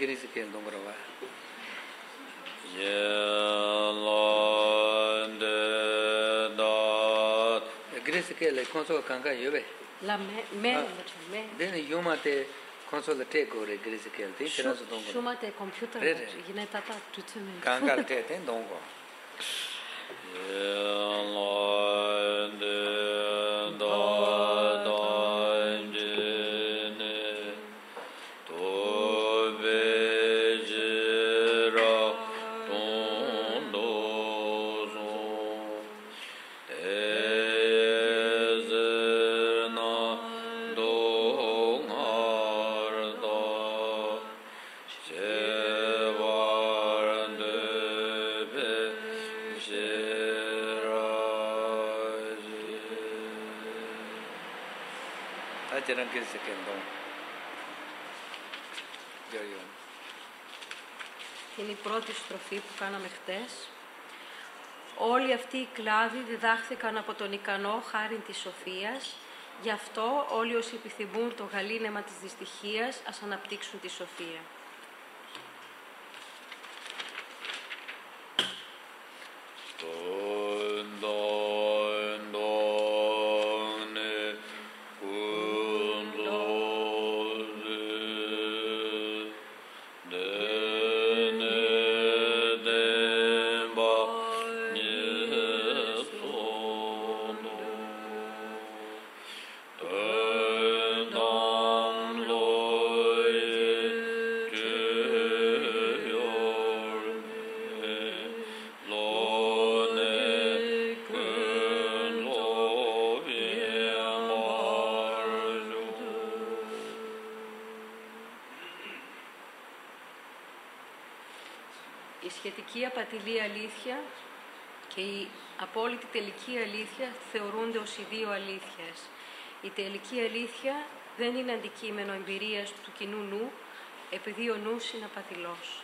La me. Then you mate console take or grisical thing. Shumate computer. Gineta ta tutme. Kangal te ten dongo. Jangan kiri sekian dong. Jauh. και είναι η πρώτη στροφή που κάναμε χτες. Όλοι αυτοί οι κλάδοι διδάχθηκαν από τον ικανό χάριν της σοφίας, γι' αυτό όλοι όσοι επιθυμούν το γαλήνεμα της δυστυχίας ας αναπτύξουν τη σοφία. Η σχετική απατηλή αλήθεια και η απόλυτη τελική αλήθεια θεωρούνται ως οι δύο αλήθειες. Η τελική αλήθεια δεν είναι αντικείμενο εμπειρίας του κοινού νου, επειδή ο νους είναι απατηλός.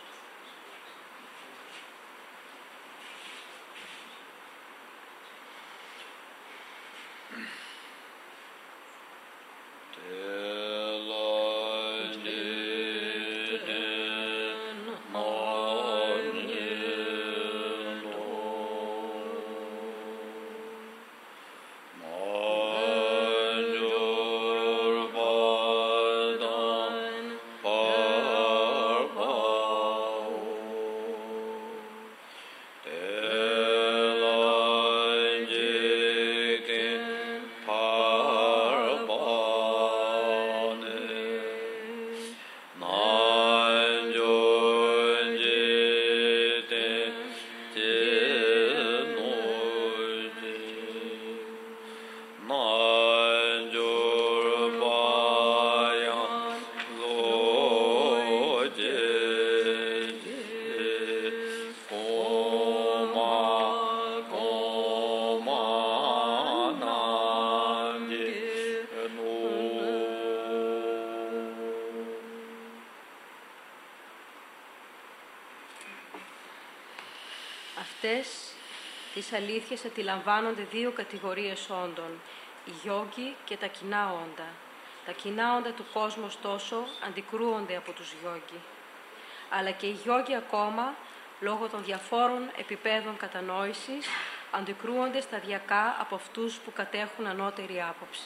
Αυτές τις αλήθειες αντιλαμβάνονται δύο κατηγορίες όντων, οι γιόγκοι και τα κοινά όντα. Τα κοινά όντα του κόσμου, ωστόσο, αντικρούονται από τους γιόγκοι. Αλλά και οι γιόγκοι ακόμα, λόγω των διαφόρων επιπέδων κατανόησης, αντικρούονται σταδιακά από αυτούς που κατέχουν ανώτερη άποψη.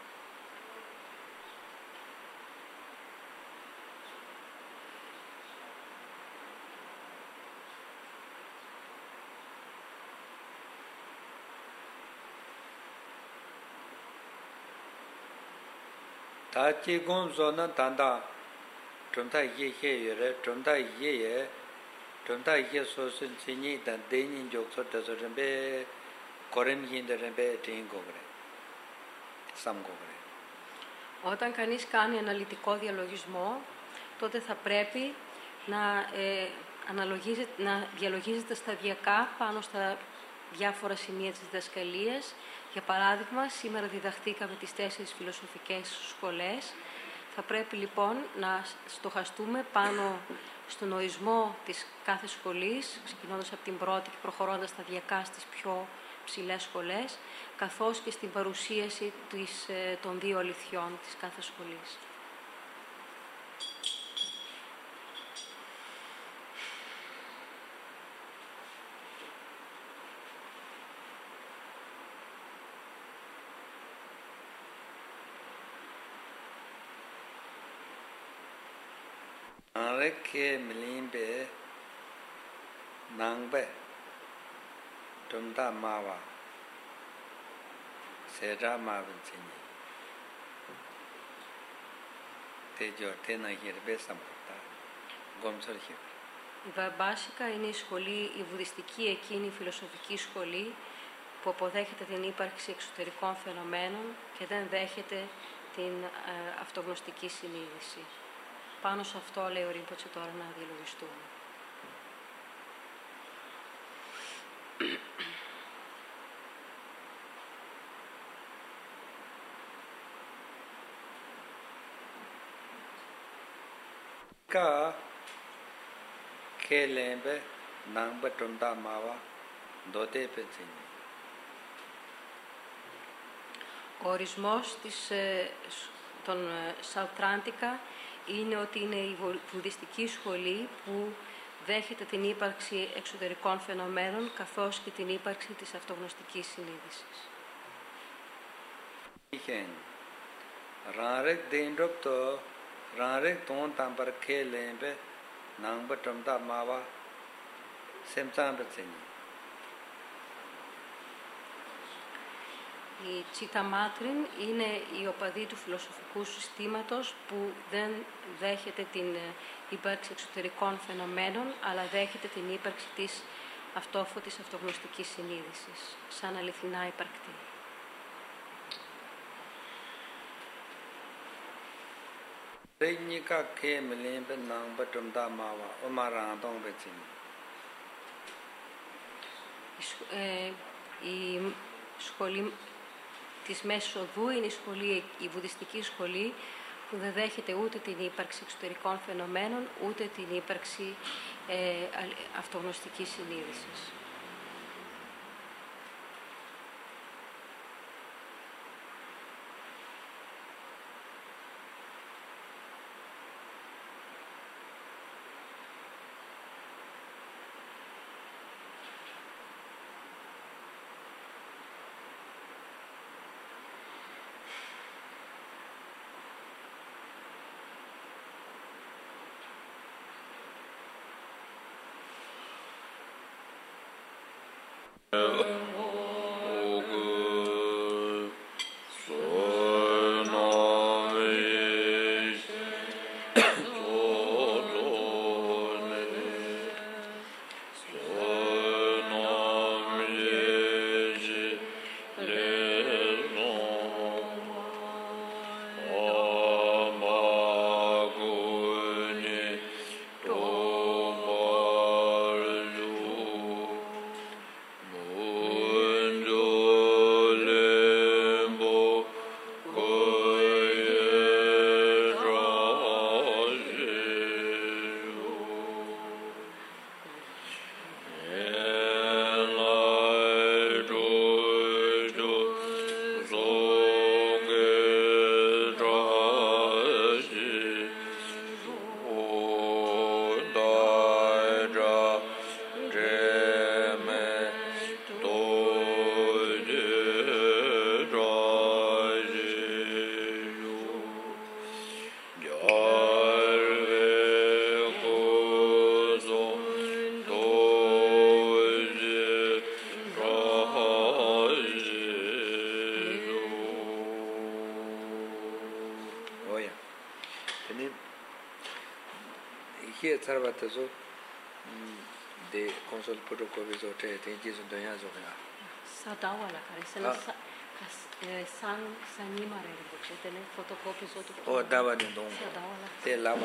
Tā chī gōng zō na tāndā chōntā yé xé yu rē, chōntā yé sō sūn chī nī tān dē nī jōg sō tā sō rīmbē kōrēm yīn dā rīmbē tīng gōg rē, σαμ gōg rē. Όταν κανείς κάνει αναλυτικό διαλογισμό, τότε θα πρέπει να διαλογίζεται σταδιακά πάνω στα διάφορα σημεία της διδασκαλίας. Για παράδειγμα, σήμερα διδαχθήκαμε τις 4 φιλοσοφικές σχολές. Θα πρέπει λοιπόν να στοχαστούμε πάνω στον ορισμό της κάθε σχολής, ξεκινώντας από την πρώτη και προχωρώντας σταδιακά στις πιο ψηλές σχολές, καθώς και στην παρουσίαση των δύο αληθιών της κάθε σχολής. Ανρέκε μιλήμπε νάγκμπε τοντά μάβα σέρα μάβεν τσινί τέγιο τένα γερμπέ σαμπορτά γκόμσορ χίπ. Η Βαμπάσικα είναι η σχολή, η βουδιστική εκείνη φιλοσοφική σχολή που αποδέχεται την ύπαρξη εξωτερικών φαινομένων και δεν δέχεται την αυτογνωστική συνείδηση. Πάνω σε αυτό λέει ο Ρίμποτσε τώρα να διαλογιστούμε. Kelembe, Nambatumda Mawa, Dote Petzini. Ο ορισμός των Σαουτράντικα είναι ότι είναι η βουδιστική σχολή που δέχεται την ύπαρξη εξωτερικών φαινομένων καθώς και την ύπαρξη της αυτογνωστικής συνείδησης. Rārek dendrop to rārek ton tampar khelembe nangbatamda mawa semtsam patsini. Η Τσίτα Μάτριν είναι η οπαδή του φιλοσοφικού συστήματος που δεν δέχεται την ύπαρξη εξωτερικών φαινομένων, αλλά δέχεται την ύπαρξη της αυτόφωτης αυτογνωστικής συνείδησης, σαν αληθινά υπαρκτή. Rejnika kemelembe nangbatamda mawa omarandong patsini. Η σχολή της Μέσης Οδού είναι η βουδιστική σχολή που δεν δέχεται ούτε την ύπαρξη εξωτερικών φαινομένων, ούτε την ύπαρξη αυτογνωστικής συνείδησης. Sarvatazo de console protocol zo te jisu donya zo ga Sadawala kare san sanimare boche tene photocopy zo tu o dawa ni dong Sadawala te lava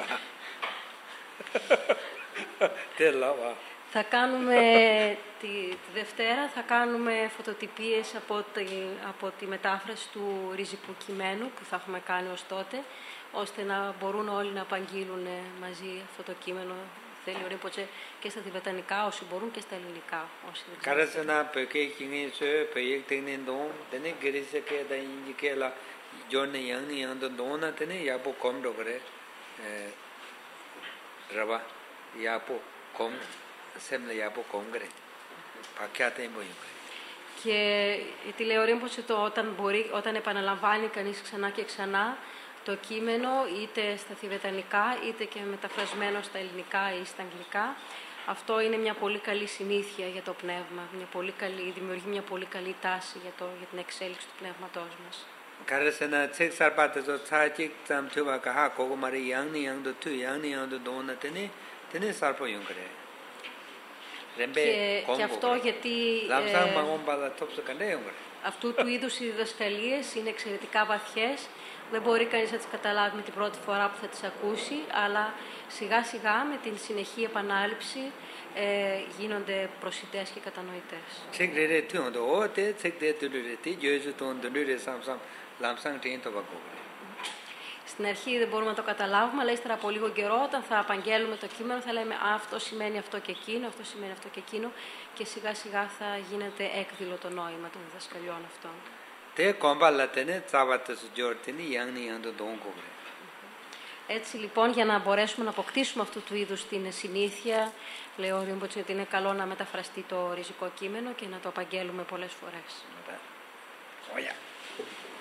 te lava. Θα κάνουμε τη Δευτέρα, θα κάνουμε φωτοτυπίες από τη μετάφραση του ριζικού κειμένου που θα έχουμε κάνει ως τότε, ώστε να μπορούν όλοι να απαγγείλουν μαζί αυτό το κείμενο. Θέλει ο Ρίμποτσε και στα τιβετανικά όσοι μπορούν και στα ελληνικά όσοι δεν ξέρουν. Καρασένα πεκέκινγκ σε πεκέκτινγκ δον, τενε γκρίσε και τα ινγκέλα τζόνε γιάννη άντο δόνα τενε γιάπο κόμντο κρέ ραβά γιάπο κόμ σέμλε γιάπο κόμγκρε πακιάτε μποϊγκρε. Και τη λέει ο Ρίμποτσε όταν επαναλαμβάνει κανείς ξανά και ξανά το κείμενο είτε στα θιβετανικά είτε και μεταφρασμένο στα ελληνικά ή στα αγγλικά. Αυτό είναι μια πολύ καλή συνήθεια για το πνεύμα, δημιουργεί μια πολύ καλή τάση για την εξέλιξη του πνεύματός μας. Καρασένα τσεκ σαρπάτεζο τσάκικ τσαμτσουβα καχά κογομαρι γιάννη γιάννο του γιάννη γιάννο δόνα τενε σαρπο γιούγκρε. Και αυτό γιατί αυτού του είδους οι διδασκαλίες είναι εξαιρετικά βαθιές. Δεν μπορεί κανείς να τις καταλάβει με την πρώτη φορά που θα τις ακούσει, αλλά σιγά σιγά με την συνεχή επανάληψη γίνονται προσιτές και κατανοητές. Στην αρχή δεν μπορούμε να το καταλάβουμε, αλλά ύστερα από λίγο καιρό, όταν θα απαγγέλουμε το κείμενο, θα λέμε αυτό σημαίνει αυτό και εκείνο, αυτό σημαίνει αυτό και εκείνο, και σιγά σιγά θα γίνεται έκδηλο το νόημα των διδασκαλιών αυτών. Έτσι λοιπόν, για να μπορέσουμε να αποκτήσουμε αυτού του είδους την συνήθεια, λέει ο Ρίμποτσε ότι είναι καλό να μεταφραστεί το ριζικό κείμενο και να το απαγγέλουμε πολλές φορές.